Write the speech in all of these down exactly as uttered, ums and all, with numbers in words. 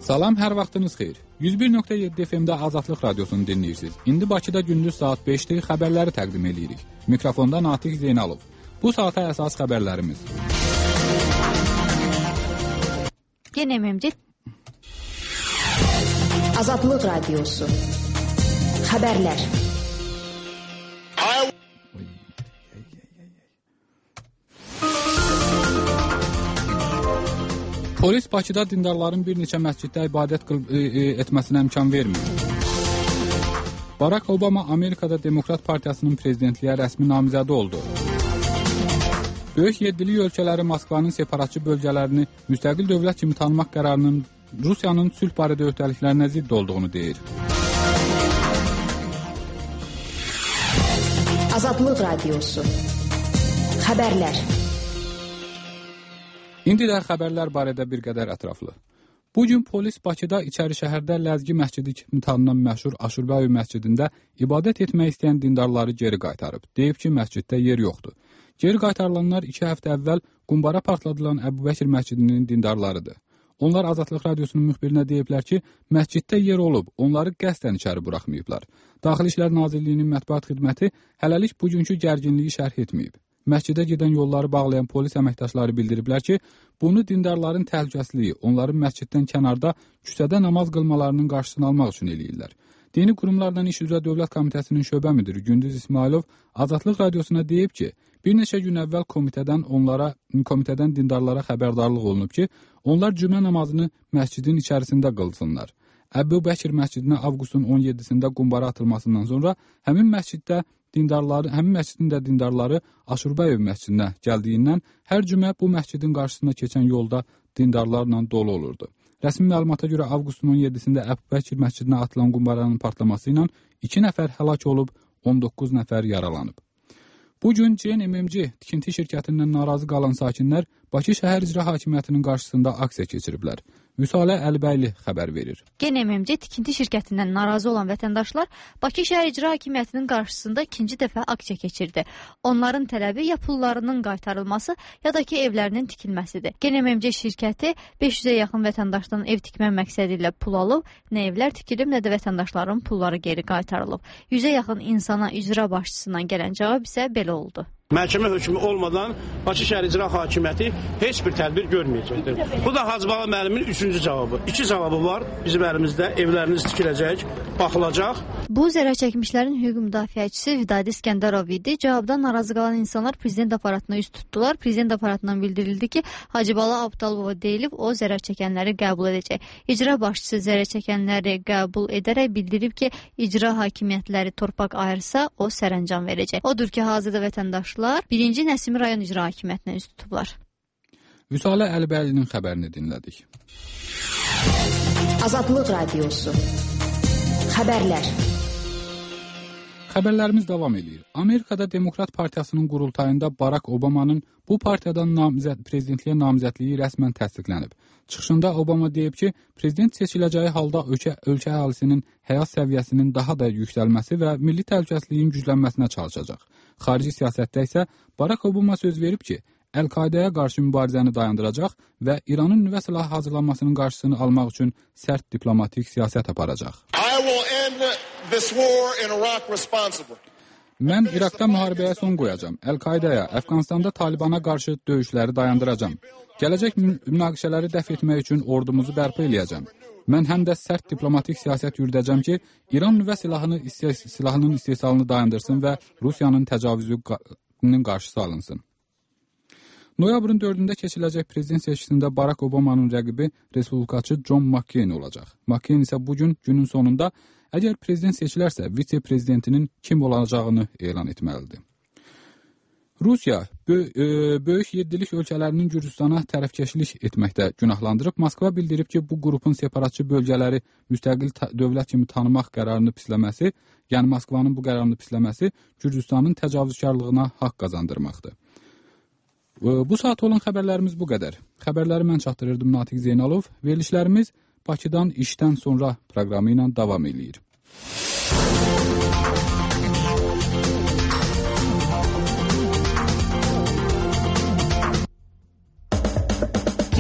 Salam, hər vaxtınız xeyir. yüz bir nöqtə yeddi F M-də Azadlıq Radiosunu dinləyirsiniz. İndi Bakıda gündüz saat beşdə xəbərləri təqdim edirik. Mikrofonda Natiq Zeynalov. Bu saata əsas xəbərlərimiz. Yenə M M C Azadlıq Radiosu. Xəbərlər. Polis Bakıda dindarların bir neçə məsciddə ibadət etməsinə imkan vermir. Barack Obama Amerikada Demokrat Partiyasının prezidentliyə rəsmi namizədi oldu. Böyük yeddilik ölkələri Moskvanın separatçı bölgələrini müstəqil dövlət kimi tanımaq qərarının Rusiyanın sülh barədə öhdəliklərinə zidd olduğunu deyir. Azadlıq Radiosu. Xəbərlər. İndi də xəbərlər barədə bir qədər ətraflı. Bugün polis Bakıda içəri şəhərdə Ləzgi məscidi kimi tanınan məşhur Aşurbəyev məscidində ibadət etmək istəyən dindarları geri qaytarıb. Deyib ki, məsciddə yer yoxdur. Geri qaytarılanlar iki həftə əvvəl qumbara partladılan Əbubəkir məscidinin dindarlarıdır. Onlar Azadlıq Radiosunun müxbirinə deyiblər ki, məsciddə yer olub, onları qəsdən içəri buraxmayıblar. Daxili İşlər Nazirliyinin mətbuat xidməti hələlik bugünkü gərginliyi şərh etməyib. Məscidə gedən yolları bağlayan polis əməkdaşları bildiriblər ki, bunu dindarların təhlükəsizliyi, onların məsciddən kənarda küçədə namaz qılmalarının qarşısını almaq üçün eləyirlər. Dini qurumlardan İş üzrə Dövlət Komitəsinin şöbə müdiri Gündüz İsmailov Azadlıq Radiosuna deyib ki, bir neçə gün əvvəl komitədən onlara, komitədən dindarlara xəbərdarlıq olunub ki, onlar cümə namazını məscidin içərisində qılsınlar. Əbubəkir məscidinə avqustun on yeddisində qumbara atılmasından sonra həmin məsciddə dindarları, həmin məscidin də dindarları Aşurbəyev məscidinə gəldiyindən hər cümə bu məscidin qarşısına keçən yolda dindarlarla dolu olurdu. Rəsmi məlumata görə avqustun on yeddisində Əbubəkir məscidinə atılan qumbaranın partlaması ilə iki nəfər həlak olub, on doqquz nəfər yaralanıb. Bugün C N M M C tikinti şirkətindən narazı qalan sakinlər Bakı şəhər icra hakimiyyətinin qarşısında aksiya keçiriblər. Vüsalə Əlibəyli xəbər verir. G N M M C tikinti şirkətindən narazı olan vətəndaşlar Bakı şəhər icra hakimiyyətinin qarşısında ikinci dəfə aksiya keçirdi. Onların tələbi ya pullarının qaytarılması, ya da ki evlərinin tikilməsidir. G N M M C şirkəti beş yüzə yaxın vətəndaşdan ev tikmə məqsədi ilə pul alıb, nə evlər tikilib, nə də vətəndaşların pulları geri qaytarılıb. yüzə yaxın insana icra başçısından gələn cavab isə belə oldu. Məhkəmə hökmü olmadan Bakı şəhər icra hakimiyyəti heç bir tədbir görməyəcəkdir. Bu da Hacıbala müəllimin üçüncü cavabı. İki cavabı var bizim əlimizdə. Evləriniz tikiləcək, baxılacaq. Bu zərər çəkmişlərin hüquq müdafiəçisi Vidadi İskəndərov idi. Cavabdan narazı qalan insanlar prezident aparatına üst tutdular. Prezident aparatından bildirildi ki, Hacıbala Abdalova deyilib, o zərər çəkənləri qəbul edəcək. İcra başçısı zərər çəkənləri qəbul edərək bildirib ki, icra hakimiyyətləri torpaq ayırsa, o sərəncam verəcək. Odur ki, hazırda vətəndaşlar birinci Nəsimi rayon icra hakimiyyətinə üst tutublar. Vüsalə Əlibəylinin xəbərini dinlədik. Azadlıq Radiosu. Xəbərlər. Xəbərlərimiz davam edir. Amerikada Demokrat Partiyasının qurultayında Barack Obamanın bu partiyadan namizəd, prezidentliyə namizədliyi rəsmən təsdiqlənib. Çıxışında Obama deyib ki, prezident seçiləcəyi halda ölkə, ölkə əhalisinin həyat səviyyəsinin daha da yüksəlməsi və milli təhlükəsizliyin güclənməsinə çalışacaq. Xarici siyasətdə isə Barack Obama söz verib ki, Əl-Qaidəyə qarşı mübarizəni dayandıracaq və İranın nüvə silahı hazırlanmasının qarşısını almaq üçün sərt diplomatik siyasət aparacaq. Mən İraqda müharibəyə son qoyacağam. Əl-Qaidəyə, Əfqanistanda Talibana qarşı döyüşləri dayandıracağam. Gələcək münaqişələri dəf etmək üçün ordumuzu bərpa eləyəcəm. Mən həm də sərt diplomatik siyasət yürüdəcəm ki, İran nüvə silahını, silahının istehsalını dayandırsın və Rusiyanın təcavüzünün qarşısı alınsın. Noyabrın dördündə keçiləcək prezident seçkisində Barack Obamanın rəqibi respublikaçı John McCain olacaq. McCain isə bugün günün sonunda əgər prezident seçilərsə vitse-prezidentinin kim olacağını elan etməlidir. Rusiya böyük yeddilik ölkələrinin Gürcüstana tərəfkeşlik etməkdə günahlandırıb. Moskva bildirib ki, bu qrupun separatçı bölgələri müstəqil dövlət kimi tanımaq qərarını pisləməsi, yəni Moskvanın bu qərarını pisləməsi Gürcüstanın təcavüzkarlığına haqq qazandırmaqdır. Bu saat olan xəbərlərimiz bu qədər. Xəbərləri mən çatdırırdım Natiq Zeynalov. Verilişlərimiz Bakıdan işdən sonra proqramı ilə davam edir.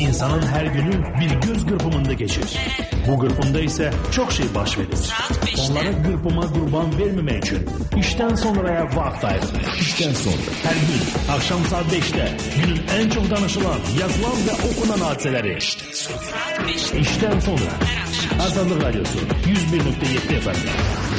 İnsanın her günü bir göz kırpımında geçir. Bu kırpımda ise çok şey baş verir. Onlara kırpıma kurban vermemek için işten sonraya vakit ayrılır. İşten sonra her gün akşam saat beşte günün en çok danışılan, yazılan ve okunan hadiseleri. İşten sonra Azadlık Radyosu yüz bir nokta yedi efendim.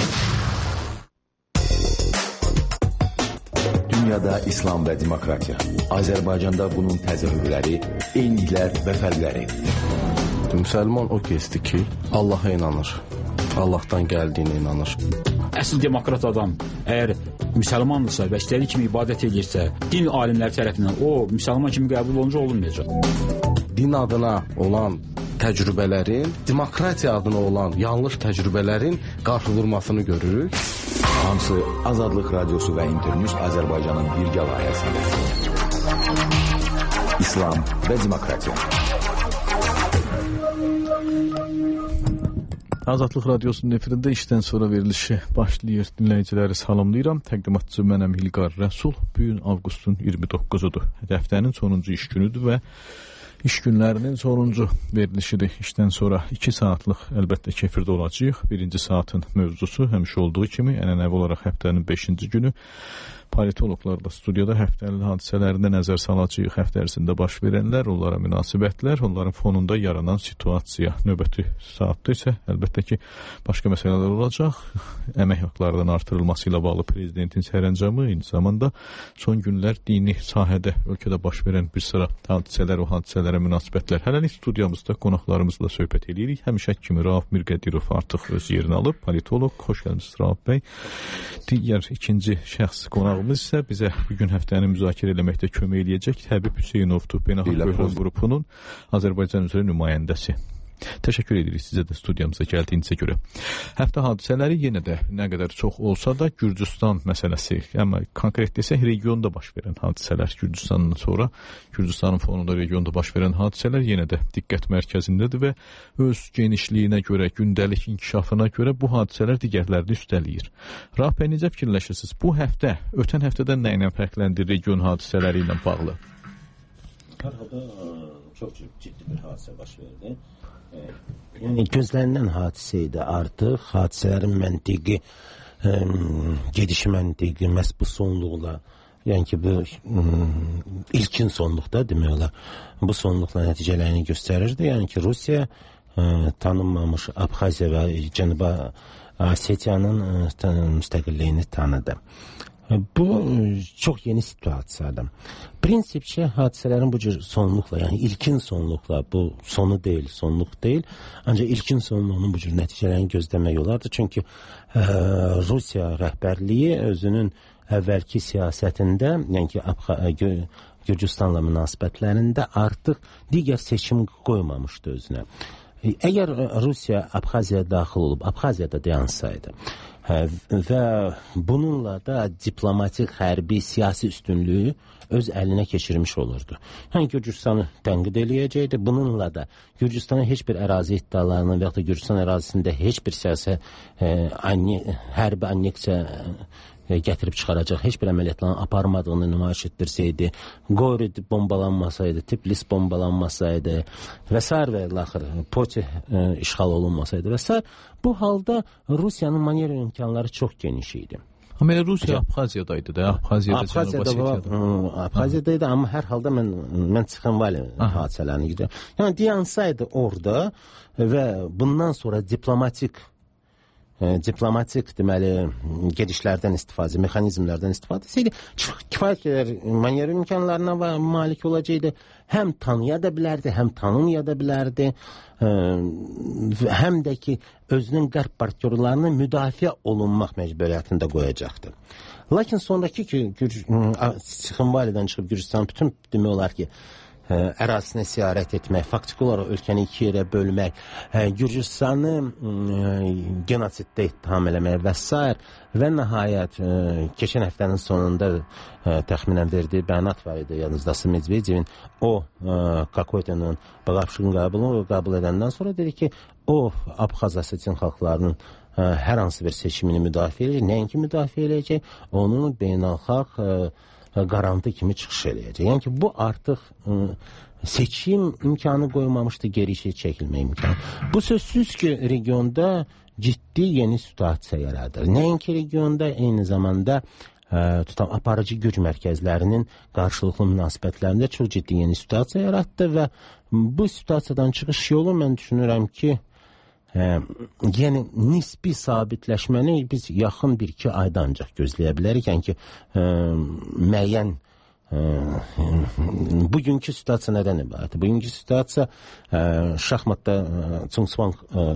Dünyada İslam və demokratiya. Azərbaycanda bunun təzahürləri, eyniliklər və fərqləri. Müsəlman o kəsdir ki, Allaha inanır. Allahdan gəldiyinə inanır. Əsl demokrat adam əgər müsəlmandırsa və istədiyi kimi ibadət edirsə, din alimləri tərəfindən o müsəlman kimi qəbul olunca olunmayacaq. Din adına olan təcrübələrin, demokratiya adına olan yanlış təcrübələrin qarşı vurmasını görürük. Hamısı Azadlıq Radyosu və İnternews Azərbaycanın birgə layihəsində. İslam və demokratiya. Azadlıq Radyosu'nun efirində işdən sonra verilişi başlayır. Dinləyiciləri salamlayıram. Təqdimatçı mənəm İlqar Rəsul. Bugün avqustun iyirmi doqquzudur. Həftənin sonuncu iş günüdür və İş günlərinin sonuncu verilişidir. İşdən sonra iki saatlıq əlbəttə ki, efirdə olacaq. Birinci saatın mövzusu həmişə olduğu kimi ənənəvi olaraq həftənin beşinci günü politologlarla studiyada həftənin hadisələrində nəzər salacağıq. Həftə ərzində baş verənlər, onlara münasibətlər, onların fonunda yaranan situasiya. Növbəti saatda isə əlbəttə ki, başqa məsələlər olacaq. Əmək haqlarının artırılması ilə bağlı prezidentin sərəncamı, eyni zamanda son günlər dini sahədə ölkədə baş verən bir sıra hadisələr, o hadisələrə münasibətlər. Hələlik studiyamızda qonaqlarımızla söhbət edirik. Həmişə kimi Rauf Mirqədirov artıq öz yerini alıb, politolog. Xoş gəlmisiniz Rauf bəy. Digər ikinci şəxs qonaq isə bizə bugün həftəni müzakirə eləməkdə kömək eləyəcək Həbib Hüseynovdur, Beynəlxalq Böhran qrupunun Azərbaycan üzrə nümayəndəsi. Təşəkkür edirik sizə də studiyamıza gəldiyinizə görə. Həftə hadisələri yenə də nə qədər çox olsa da Gürcüstan məsələsi, amma konkret desək regionda baş verən hadisələr, Gürcüstandan sonra Gürcüstanın fonunda regionda baş verən hadisələr yenə də diqqət mərkəzindədir və öz genişliyinə görə, gündəlik inkişafına görə bu hadisələr digərlərini üstələyir. Rauf bəy, necə fikirləşirsiniz? Bu həftə ötən həftədən nə ilə fərqləndir region hadisələri ilə bağlı? Hər halda çox ciddi bir hadisə baş verdi. Yəni gözlənilən hadisə idi artıq. Hadisələrin məntiqi, ə, gediş məntiqi məhz bu sonluqla, yəni ki bu ə, ilkin sonluqda demək olar, bu sonluqla nəticələrini göstərirdi. Yəni ki Rusiya ə, tanınmamış Abxaziya və Cənubi Osetiyanın müstəqilliyini tanıdı. Bu çox yeni situasiyadır. Prinsipçi hadisələrin bu cür sonluqla, yəni ilkin sonluqla, bu sonu deyil, sonluq deyil, ancaq ilkin sonluğunun bu cür nəticələrini gözləmək olardı. Çünki ə, Rusiya rəhbərliyi özünün əvvəlki siyasətində, yəni ki Abxa, Gür, Gürcüstanla münasibətlərində artıq digər seçim qoymamışdı özünə. Əgər Rusiya Abxaziyaya daxil olub, Abxaziyada dayansaydı və bununla da diplomatik, hərbi, siyasi üstünlüyü öz əlinə keçirmiş olurdu. Yəni Gürcüstanı tənqid eləyəcəkdi. Bununla da Gürcüstana heç bir ərazi iddialarının və ya da Gürcüstan ərazisində heç bir siyasi hərbi anneksiya gətirib çıxaracaq, heç bir əməliyyatların aparmadığını nümayiş etdirsəydi, Qorid bombalanmasaydı, Tiflis bombalanmasaydı və s. və axır, Poti e, işğal olunmasaydı və s. Bu halda Rusiyanın manevr imkanları çox geniş idi. Amma elə Rusiya Abxaziyadaydı da, Abxaziyada, Abxaziyada, Abxaziyadaydı, amma hər halda mən, mən Çıxınvali hadisələrini gidiyorum. Yəni, deyansaydı orada və bundan sonra diplomatik diplomatik deməli gedişlərdən istifadə, mexanizmlərdən istifadə etsəydi, kifayət qədər manevr imkanlarına malik olacaqdı. Həm tanıya da bilərdi, həm tanımaya da bilərdi. Həm də ki, özünün qərb partnyorlarını müdafiə olunmaq məcburiyyətində qoyacaqdı. Lakin sonraki ki, Çıxınvalidən çıxıb Gürcüstan bütün demək olar ki, ərazisinə siyarət etmək, faktiki olaraq ölkəni iki yerə bölmək, Gürcüstanı genosiddə ittiham eləmək və s. və nəhayət keçən həftənin sonunda təxminən verdiyi bəyanat var idi, yanınızdası Medvedevin o Kakoytanın Bağapşıqın qəbulunu qəbul edəndən sonra dedi ki, o Abxaz Osetiyan xalqlarının hər hansı bir seçimini müdafiə edəcək, nəinki müdafiə edəcək, onun beynəlxalq qarantı kimi çıxış eləyəcək. Yəni ki, bu artıq ə, seçim imkanı qoymamışdı, geri şey çəkilmə imkanı. Bu sözsüz ki, regionda ciddi yeni situasiya yaradır. Nəinki regionda, eyni zamanda ə, tutam, aparıcı güc mərkəzlərinin qarşılıqlı münasibətlərində çox ciddi yeni situasiya yaratdı və bu situasiyadan çıxış yolu mən düşünürəm ki, ə, yəni nisbi sabitləşməni biz yaxın bir iki ayda ancaq gözləyə bilərik. Yəni ki, ə, müəyyən bugünkü situasiya nədən ibarətdir? Bugünkü situasiya şahmatda Çungsvang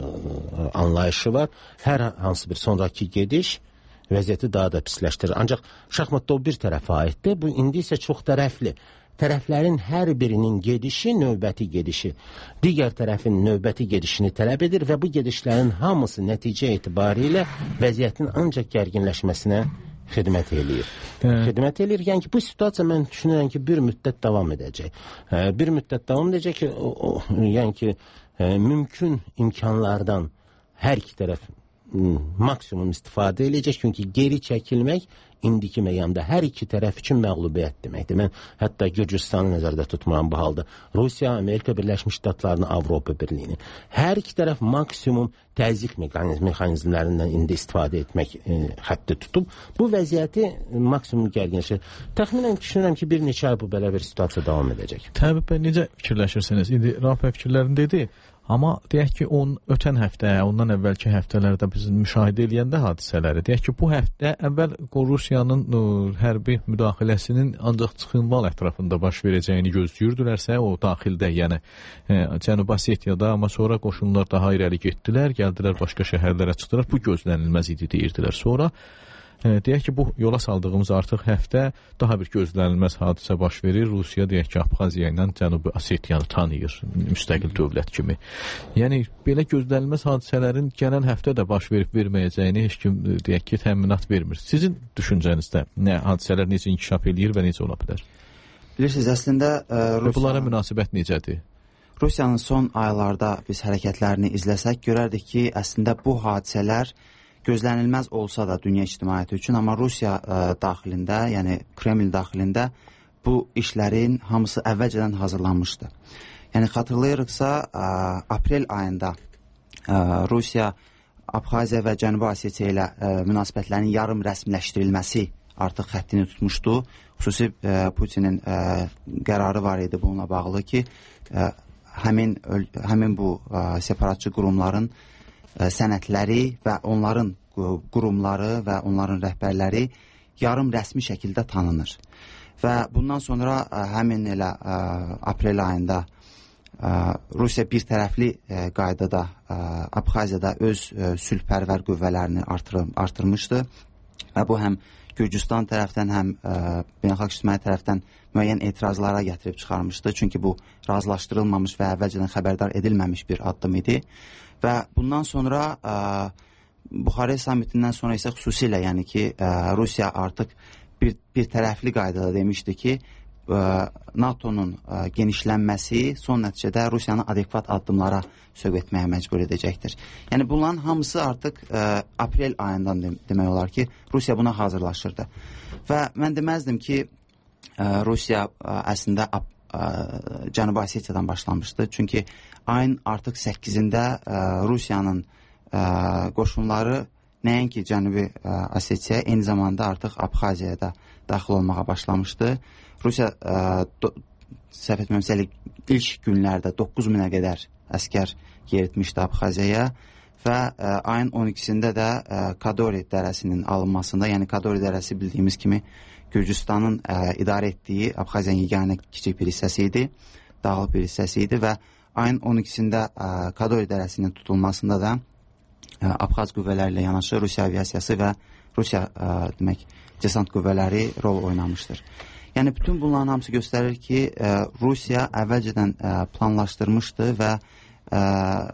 anlayışı var. Hər hansı bir sonraki gediş vəziyyəti daha da pisləşdirir. Ancaq şahmatda o bir tərəfə aiddir. Bu indi isə çox tərəfli. Tərəflərin hər birinin gedişi növbəti gedişi, digər tərəfin növbəti gedişini tələb edir və bu gedişlərin hamısı nəticə etibarilə vəziyyətin ancaq gərginləşməsinə xidmət eləyir. Hə. Xidmət eləyir. Yəni ki, bu situasiya mən düşünürəm ki, bir müddət davam edəcək. Bir müddət davam edəcək ki, o, o, yəni ki, mümkün imkanlardan hər iki tərəf maksimum istifadə eləyəcək. Çünki geri çəkilmək indiki meyanda hər iki tərəf üçün məğlubiyyət deməkdir. Mən hətta Gürcüstanı nəzərdə tutmuram bu halda. Rusiya, Amerika Birləşmiş Ştatlarını, Avropa Birliyini. Hər iki tərəf maksimum təzyiq mexanizmlərindən indi istifadə etmək e, xətti tutub. Bu vəziyyəti maksimum gərginləşir. Təxminən düşünürəm ki, bir neçə ay bu belə bir situasiya davam edəcək. Təbii bəy, necə fikirləşirsiniz? İndi Rafa fikirlərini dedi. Amma deyək ki, on, ötən həftə, ondan əvvəlki həftələrdə biz müşahidə edəndə hadisələri, deyək ki, bu həftə əvvəl Rusiyanın ə, hərbi müdaxiləsinin ancaq Çıxınval ətrafında baş verəcəyini gözləyirdilər,sə o daxildə, yəni ə, Cənubi Osetiyada, amma sonra qoşunlar daha irəli getdilər, gəldilər başqa şəhərlərə çıxdılar, bu gözlənilməz idi deyirdilər. Sonra deyək ki, bu yola saldığımız artıq həftə daha bir gözlənilməz hadisə baş verir. Rusiya deyək ki, Abxaziya ilə Cənubi Osetiyanı tanıyır müstəqil dövlət kimi. Yəni, belə gözlənilməz hadisələrin gələn həftə də baş verib verməyəcəyini heç kim deyək ki, təminat vermir. Sizin düşüncənizdə nə hadisələr necə inkişaf eləyir və necə ola bilər? Bilirsiniz, əslində Rusiya... bunlara münasibət necədir? Rusiyanın son aylarda biz hərəkətlərini izləsək, görərdik ki, əslində bu hadisələr gözlənilməz olsa da dünya ictimaiyyəti üçün, amma Rusiya ə, daxilində, yəni Kreml daxilində bu işlərin hamısı əvvəlcədən hazırlanmışdı. Yəni xatırlayırıqsa, ə, aprel ayında ə, Rusiya Abxaziya və Cənubi Osetiya ilə ə, münasibətlərin yarım rəsmiləşdirilməsi artıq xəttini tutmuşdu. Xüsusi ə, Putinin ə, qərarı var idi bununla bağlı ki, ə, həmin, həmin bu ə, separatçı qurumların sənədləri və onların qurumları və onların rəhbərləri yarım rəsmi şəkildə tanınır. Və bundan sonra həmin elə aprel ayında Rusiya bir tərəfli qaydada Abxaziyada öz sülhpərvər qüvvələrini artır, artırmışdı və bu həm Gürcüstan tərəfdən, həm beynəlxalq ictimaiyyət tərəfdən müəyyən etirazlara gətirib çıxarmışdı. Çünki bu razılaşdırılmamış və əvvəlcədən xəbərdar edilməmiş bir addım idi. Və bundan sonra ə, Buxarest sammitindən sonra isə xüsusilə, yəni ki, ə, Rusiya artıq bir, bir tərəfli qaydada demişdi ki, ə, NATO'nun ə, genişlənməsi son nəticədə Rusiyanı adekvat addımlara sövq etməyə məcbur edəcəkdir. Yəni bunların hamısı artıq ə, aprel ayından dem demək olar ki, Rusiya buna hazırlaşırdı. Və mən deməzdim ki, ə, Rusiya ə, əslində ə, Cənubi Osetiyadan başlamışdı. Çünki ayın artıq səkkizində ə, Rusiyanın ə, qoşunları nəinki Cənubi Osetiya, eyni zamanda artıq Abxaziyaya da daxil olmağa başlamışdı. Rusiya ə, səhv etməmsə ilk günlərdə doqquz minə qədər əskər yeritmişdi Abxaziyaya və ə, ayın on ikisində də ə, Kadori dərəsinin alınmasında, yəni Kadori dərəsi bildiyimiz kimi Gürcüstanın ə, idarə etdiyi Abxaziyanın yeganə kiçik bir hissəsi idi, dağlıq bir hissəsi idi və ayın on ikisində ə, Kadori dərəsinin tutulmasında da ə, Abxaz qüvvələri ilə yanaşı Rusiya aviasiyası və Rusiya ə, demək, desant qüvvələri rol oynamışdır. Yəni bütün bunların hamısı göstərir ki, ə, Rusiya əvvəlcədən ə, planlaşdırmışdı və ə,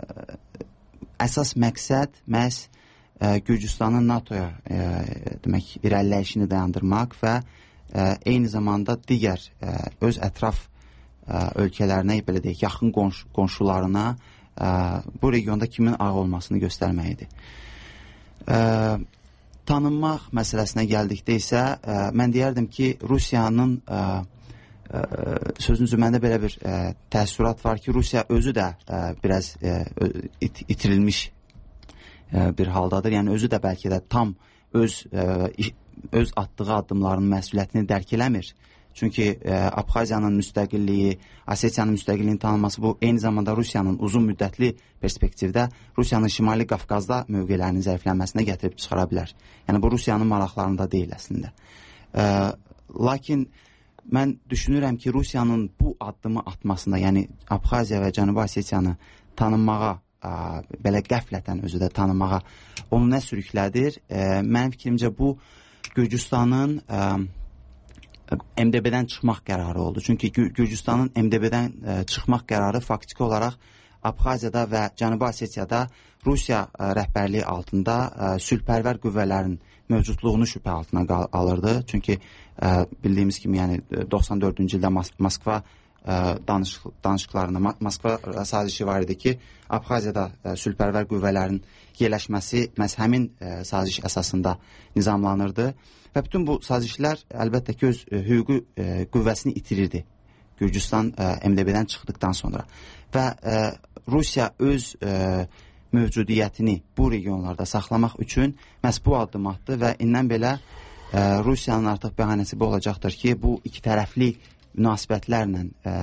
əsas məqsəd məhz Gürcüstanın NATO'ya e, demək irəliləyişini dayandırmaq və e, eyni zamanda digər e, öz ətraf e, ölkələrinə, belə deyək, yaxın qonş qonşularına e, bu regionda kimin ağ olmasını göstərmək idi. E, tanınmaq məsələsinə gəldikdə isə ə, mən deyərdim ki, Rusiyanın ə, ə, sözünüzü məndə belə bir ə, təəssürat var ki, Rusiya özü də ə, biraz ə, it, itirilmiş ə, bir haldadır. Yəni özü də bəlkə də tam öz ə, öz atdığı addımların məsuliyyətini dərk eləmir. Çünki ə, Abxaziyanın müstəqilliyi, Osetiyanın müstəqilliyinin tanınması bu eyni zamanda Rusiyanın uzun müddətli perspektivdə Rusiyanın Şimali Qafqazda mövqelərinin zəiflənməsinə gətirib çıxara bilər. Yəni bu Rusiyanın maraqlarında deyil əslində. Ə, lakin mən düşünürəm ki, Rusiyanın bu addımı atmasında, yəni Abxaziya və Cənubi Osetiyanı tanınmağa, ə, belə qəflətən özü də tanınmağa onu nə sürüklədir? Ə, mənim fikrimcə bu Gürcüstanın ə, M D B-dən çıxmaq qərarı oldu. Çünki Gürcüstanın M D B-dən ə, çıxmaq qərarı faktiki olaraq Abxaziyada və Cənubi Osetiyada Rusiya ə, rəhbərliyi altında ə, sülhpərvər qüvvələrin mövcudluğunu şübhə altına alırdı. Çünki ə, bildiyimiz kimi, yəni doxsan dördüncü ildə Mas Moskva ə, danış danışıqlarında Moskva sazişi var idi ki, Abxaziyada ə, sülhpərvər qüvvələrin yerləşməsi məhz həmin ə, saziş əsasında nizamlanırdı. Və bütün bu sazişlər əlbəttə ki, öz e, hüquqi e, qüvvəsini itirirdi Gürcüstan e, M D B-dən çıxdıqdan sonra. Və e, Rusiya öz e, mövcudiyyətini bu regionlarda saxlamaq üçün məhz bu addım atdı və indən belə e, Rusiyanın artıq bəhanəsi bu olacaqdır ki, bu iki tərəfli münasibətlərlə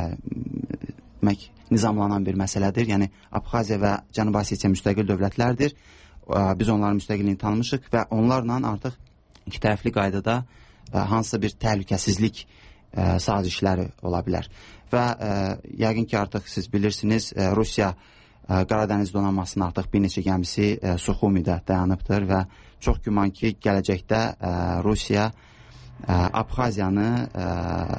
e, nizamlanan bir məsələdir. Yəni Abxaziya və Cənubi Osetiya müstəqil dövlətlərdir. E, biz onların müstəqilliyini tanımışıq və onlarla artıq iki tərəfli qaydada ə, hansısa bir təhlükəsizlik ə, sazişləri ola bilər. Və ə, yəqin ki, artıq siz bilirsiniz, ə, Rusiya ə, Qaradəniz donanmasının artıq bir neçə gəmisi ə, Suxumidə dayanıbdır və çox güman ki, gələcəkdə ə, Rusiya ə, Abxaziyanı ə,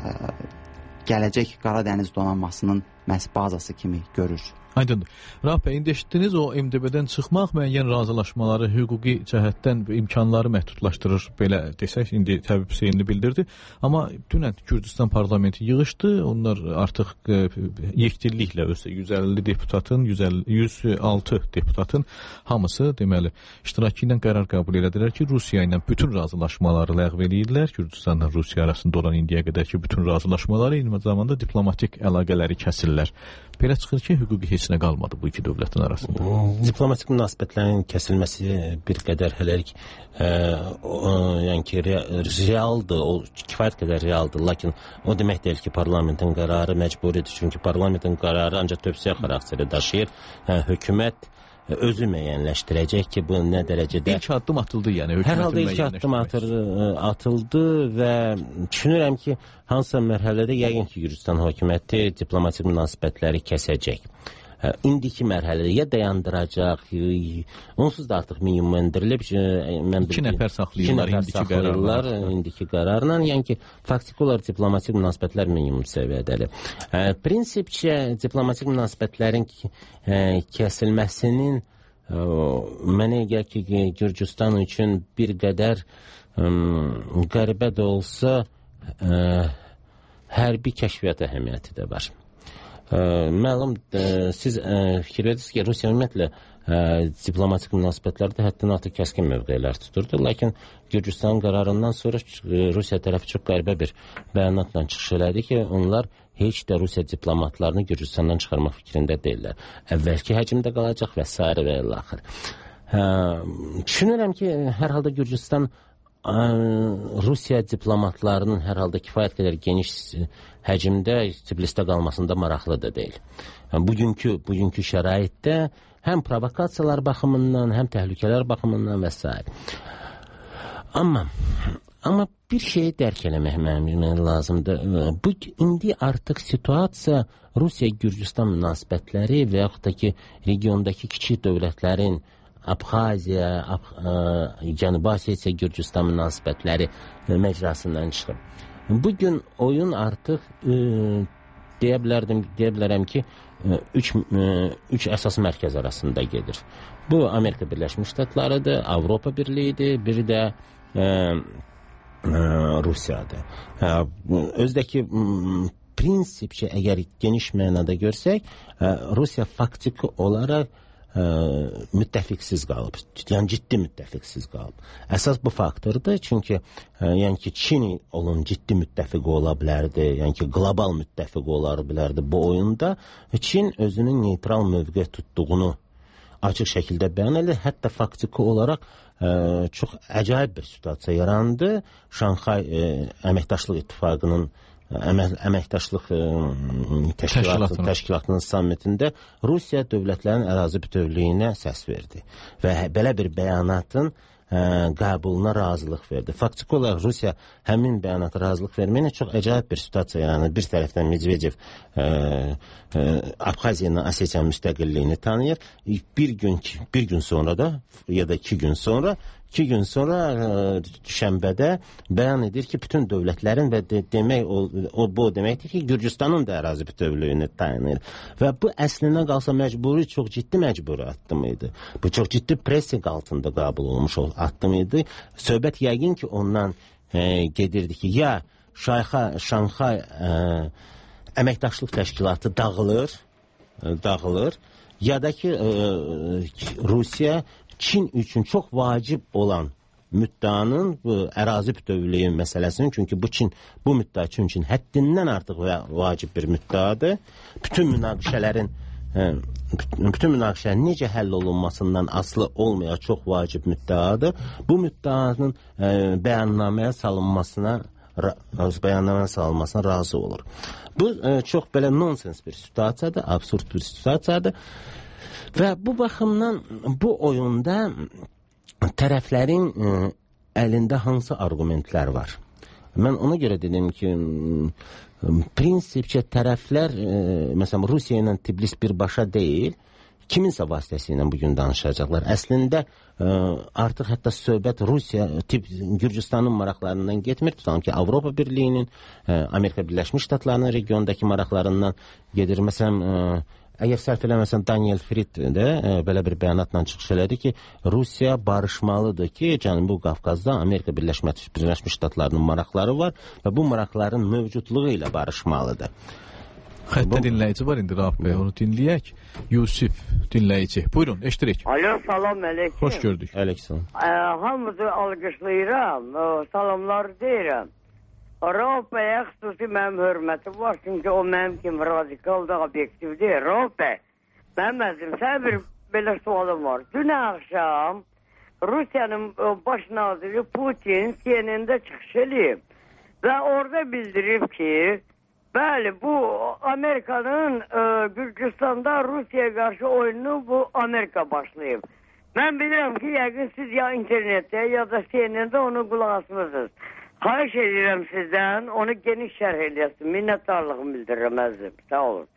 gələcək Qaradəniz donanmasının məhz bazası kimi görür. Aydındır. Rahab bəy, indi eşitdiniz, o M D B-dən çıxmaq müəyyən razılaşmaları hüquqi cəhətdən imkanları məhdudlaşdırır, belə desək, indi Təbib Hüseynli bildirdi. Amma dünən Gürcüstan parlamenti yığışdı, onlar artıq e, yekdilliklə özü yüz əlli deputatın, yüz əlli, yüz altı deputatın hamısı deməli iştirakı ilə qərar qəbul elədilər ki, Rusiya ilə bütün razılaşmaları ləğv eləyirlər. Gürcüstanla Rusiya arasında olan indiyə qədərki bütün razılaşmaları, eyni zamanda diplomatik əlaqələri kəsirlər. Belə çıxır ki, hüquqi heç nə qalmadı bu iki dövlətin arasında. Diplomatik münasibətlərin kəsilməsi bir qədər hələlik ə, o, yəni ki, realdır, o kifayət qədər realdır. Lakin o demək deyil ki, parlamentin qərarı məcburidir. Çünki parlamentin qərarı ancaq tövsiyə xarakteri daşıyır. Hə, hökumət özü müəyyənləşdirəcək ki, bu nə dərəcədə... İlk addım atıldı, yəni. Hər halda ilk addım atır, atıldı və düşünürəm ki, hansısa mərhələdə yəqin ki, Gürcüstan hökuməti diplomatik münasibətləri kəsəcək. İndiki mərhələdə ya dayandıracaq, onsuz da artıq minimum endirilib. İki nəfər saxlayırlar, indiki qərarlar, indiki qərarla, yəni ki, faktiki olaraq diplomatik münasibətlər minimum səviyyədədir. Prinsipcə, diplomatik münasibətlərin kəsilməsinin mənə gəlir ki, Gürcüstan üçün bir qədər qəribə də olsa hərbi kəşfiyyat əhəmiyyəti də var. Ə, məlum, ə, siz ə, fikir edirsiniz ki, Rusiya ümumiyyətlə ə, diplomatik münasibətlərdə həddən artıq kəskin mövqelər tuturdu. Lakin Gürcüstanın qərarından sonra ə, Rusiya tərəfi çox qəribə bir bəyanatla çıxış elədi ki, onlar heç də Rusiya diplomatlarını Gürcüstandan çıxarmaq fikrində deyirlər. Əvvəlki həcmdə qalacaq və s. və ilə axır. Düşünürəm ki, hər halda Gürcüstan Rusiya diplomatlarının hər halda kifayət qədər geniş həcmdə Tiflisdə qalmasında maraqlı da deyil. Bugünkü, bugünkü şəraitdə həm provokasiyalar baxımından, həm təhlükələr baxımından və s. Amma, amma bir şeyi dərk eləmək mənim lazımdır. Bu, indi artıq situasiya Rusiya-Gürcüstan münasibətləri və yaxud da ki, regiondakı kiçik dövlətlərin Abxaziya, Ab Cənubi Osetiya, Gürcüstan münasibətləri məcrasından çıxıb. Bugün oyun artıq e, deyə bilərdim, deyə bilərəm ki, üç, üç əsas mərkəz arasında gedir. Bu Amerika Birləşmiş Ştatlarıdır, Avropa Birliyidir, biri də e, e, Rusiyadır. E, özdəki prinsipçə əgər geniş mənada görsək, e, Rusiya faktiki olaraq ə, müttəfiqsiz qalıb. Yəni ciddi müttəfiqsiz qalıb. Əsas bu faktordur, çünki ə, yəni ki Çin onun ciddi müttəfiqi ola bilərdi, yəni ki qlobal müttəfiqi ola bilərdi bu oyunda. Çin özünün neytral mövqe tutduğunu açıq şəkildə bəyan edir. Hətta faktiki olaraq ə, çox əcayib bir situasiya yarandı. Şanxay ə, Əməkdaşlıq İttifaqının Əmək, əməkdaşlıq ə, təşkilatı, təşkilatının sammitində Rusiya dövlətlərin ərazi bütövlüyünə səs verdi və belə bir bəyanatın ə, qəbuluna razılıq verdi. Faktiki olaraq Rusiya həmin bəyanata razılıq verməyinə çox əcayib bir situasiya yaranır. Bir tərəfdən Medvedev ə, ə, Abxaziyanın Osetiya müstəqilliyini tanıyır. Bir gün, bir gün sonra da ya da iki gün sonra İki gün sonra ə, düşənbədə bəyan edir ki, bütün dövlətlərin və de, demək o, o bu deməkdir ki, Gürcüstanın da ərazi bütövlüyünü tanıyır. Və bu əslinə qalsa məcburi, çox ciddi məcburi addım idi. Bu çox ciddi pressing altında qəbul olmuş addım idi. Söhbət yəqin ki, ondan ə, gedirdi ki, ya Şayxa, Şanxay ə, əməkdaşlıq təşkilatı dağılır, ə, dağılır, ya da ki ə, Rusiya Çin üçün çox vacib olan müddaanın bu ərazi bütövlüyü məsələsinin, çünki bu Çin bu müdda Çin üçün həddindən artıq və vacib bir müddadır. Bütün münaqişələrin bütün münaqişələrin necə həll olunmasından asılı olmayan çox vacib müddadır. Bu müddaanın ə, bəyannaməyə salınmasına bəyannaməyə salınmasına razı olur. Bu ə, çox belə nonsens bir situasiyadır, absurd bir situasiyadır. Və bu baxımdan bu oyunda tərəflərin ə, əlində hansı argumentlər var? Mən ona görə dedim ki, prinsipcə tərəflər, ə, məsələn, Rusiya ilə Tbilisi birbaşa deyil, kiminsə vasitəsilə bugün danışacaqlar. Əslində ə, artıq hətta söhbət Rusiya, tip, Gürcüstanın maraqlarından getmir. Tutalım ki, Avropa Birliyinin, ə, Amerika Birləşmiş Ştatlarının regiondakı maraqlarından gedir. Məsələn, ə, əgər sərf eləməsən Daniel Fried də ə, belə bir bəyanatla çıxış elədi ki, Rusiya barışmalıdır ki, Cənubi Qafqazda Amerika Birləşmiş, Birləşmiş Ştatlarının maraqları var və bu maraqların mövcudluğu ilə barışmalıdır. Xəttə dinləyici var indi Rauf bəy, onu dinləyək. Yusif dinləyici. Buyurun, eşidirik. Alo, salam əleykum. Xoş gördük. Əleykum. Hamınızı alqışlayıram, salamlar deyirəm. Rauf bəyə xüsusi mənim hörmətim var, çünki o mənim kimi radikal da obyektivdir. Rauf bəy, mənim əzim, sən bir belə sualım var. Dün axşam Rusiyanın baş naziri Putin C N N-də çıxış edib və orada bildirib ki, bəli, bu Amerikanın e, Gürcüstanda Rusiyaya qarşı oyununu bu Amerika başlayıb. Mən bilirəm ki, yəqin siz ya internetdə ya da C N N-də onu qulaq asmısınız. Xahiş edirəm sizdən, onu geniş şərh edəsin. Minnətdarlığımı bildirirəm əzim. Sağ olun.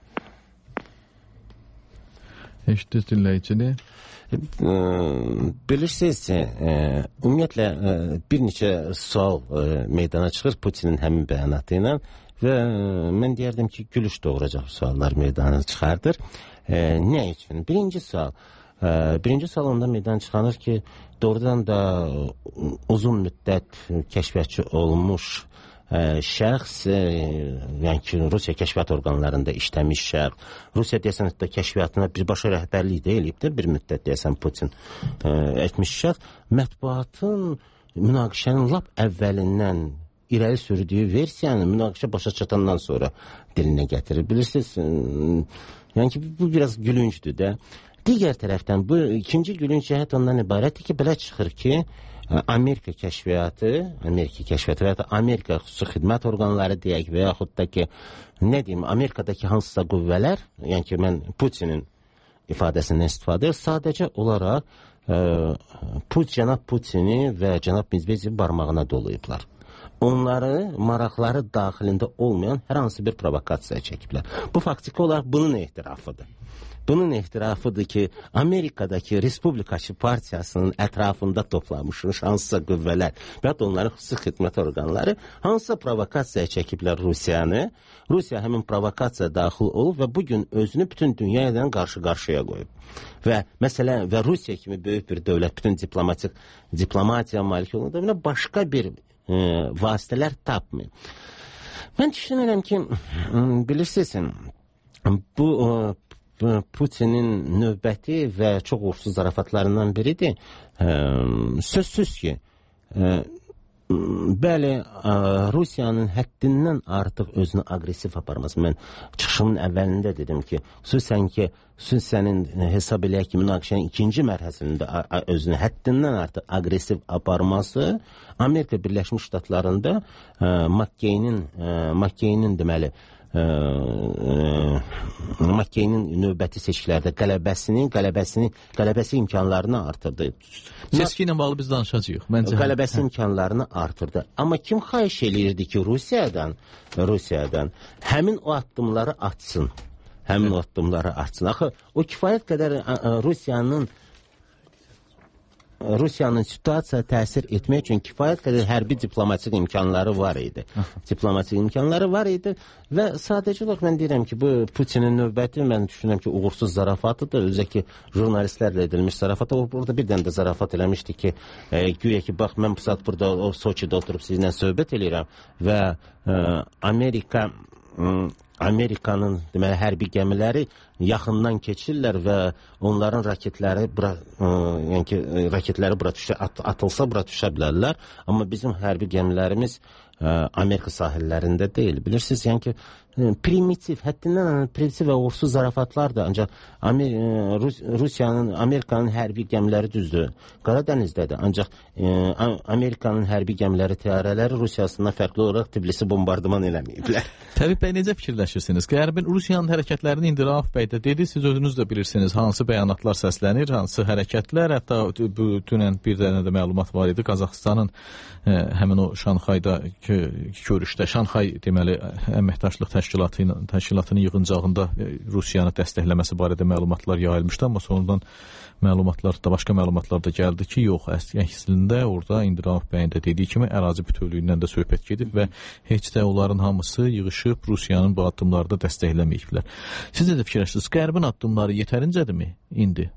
Eşitdiniz dinləyicini? Bilirsiniz, ümumiyyətlə bir neçə sual meydana çıxır Putinin həmin bəyanatı ilə və mən deyərdim ki, gülüş doğuracaq suallar meydana çıxardır. Nə üçün? Birinci sual. Birinci sual onda meydana çıxanır ki, doğrudan da uzun müddət kəşfiyyatçı olmuş ə, şəxs, ə, yəni ki, Rusiya kəşfiyyat orqanlarında işləmiş şəxs, Rusiya deyəsən hətta kəşfiyyatına birbaşa rəhbərlik də eləyib də bir müddət deyəsən Putin ə, etmiş şəxs, mətbuatın münaqişənin lap əvvəlindən irəli sürdüyü versiyanı münaqişə başa çatandan sonra dilinə gətirir. Bilirsiniz, ə, yəni ki, bu biraz gülüncdür də. Digər tərəfdən bu ikinci gülünc cəhət ondan ibarətdir ki, belə çıxır ki, Amerika kəşfiyyatı, Amerika kəşfiyyatı və ya da Amerika xüsusi xidmət orqanları deyək və yaxud da ki, nə deyim, Amerikadakı hansısa qüvvələr, yəni ki, mən Putinin ifadəsindən istifadə sadəcə olaraq ə, Put, cənab Putini və cənab Medvedevi barmağına dolayıblar. Onları maraqları daxilində olmayan hər hansı bir provokasiya çəkiblər. Bu faktiki olaraq bunun ehtirafıdır. Bunun ehtirafıdır ki, Amerikadakı Respublikaçı Partiyasının ətrafında toplanmış hansısa qüvvələr və onların xüsusi xidmət orqanları hansısa provokasiya çəkiblər Rusiyanı. Rusiya həmin provokasiya daxil olub və bugün özünü bütün dünya ilə qarşı-qarşıya qoyub. Və məsələn, və Rusiya kimi böyük bir dövlət, bütün diplomatik, diplomatiya malik olanda başqa bir e, vasitələr tapmıyor. Mən düşünürəm ki, bilirsiniz, bu Putinin növbəti və çox uğursuz zarafatlarından biridir. Sözsüz ki, bəli, Rusiyanın həddindən artıq özünü agresiv aparması. Mən çıxışımın əvvəlində dedim ki, xüsusən ki, xüsusən hesab eləyək ki, münaqişənin ikinci mərhələsində özünü həddindən artıq agresiv aparması Amerika Birləşmiş Ştatlarında McCain-in McCain-in deməli McCain-in növbəti seçkilərdə qələbəsinin, qələbəsinin, qələbəsi imkanlarını artırdı. Seçki ilə bağlı biz danışacağıq. Məncə qələbəsi imkanlarını artırdı. Amma kim xahiş eləyirdi ki, Rusiyadan, Rusiyadan həmin o addımları atsın. Həmin o addımları atsın. Axı o kifayət qədər Rusiyanın Rusiyanın situasiyaya təsir etmək üçün kifayət qədər hərbi diplomatik imkanları var idi. Diplomatik imkanları var idi və sadəcə olaraq mən deyirəm ki, bu Putinin növbəti mən düşünürəm ki, uğursuz zarafatıdır. Özə ki, jurnalistlərlə edilmiş zarafat. O burada bir dənə də zarafat eləmişdi ki, e, güya ki, bax, mən bu saat burada o Soçidə oturub sizinlə söhbət eləyirəm və e, Amerika e, Amerikanın deməli hərbi gəmiləri yaxından keçirlər və onların raketləri bura, ə, yəni ki, raketləri bura düşə, at, atılsa bura düşə bilərlər. Amma bizim hərbi gəmilərimiz ə, Amerika sahillərində deyil. Bilirsiniz, yəni ki, primitiv, həddindən primitiv və uğursuz zarafatlar da ancaq Amer Rus Rusiyanın, Amerikanın hərbi gəmiləri düzdür. Qara dənizdədir. Ancaq ə, Amerikanın hərbi gəmiləri, təyyarələri Rusiyasından fərqli olaraq Tbilisi bombardıman eləməyiblər. Təbii bəy, necə fikirləşirsiniz? Qərbin Rusiyanın hərəkətlərini indi Rauf bəy də dedi, siz özünüz də bilirsiniz hansı bəyanatlar səslənir, hansı hərəkətlər, hətta dünən bir dənə də məlumat var idi, Qazaxıstanın ə, həmin o Şanxayda görüşdə, Şanxay deməli əməkdaşlıq təşkilatı ilə təşkilatının yığıncağında Rusiyanı dəstəkləməsi barədə məlumatlar yayılmışdı, amma sonradan məlumatlar da başqa məlumatlar da gəldi ki, yox, əslində orada indi Rauf bəyin də dediyi kimi ərazi bütövlüyündən də söhbət gedib və heç də onların hamısı yığışıb Rusiyanın bu addımları da dəstəkləməyiblər. Siz də fikirləşirsiniz, Qərbin addımları yetərincədirmi indi?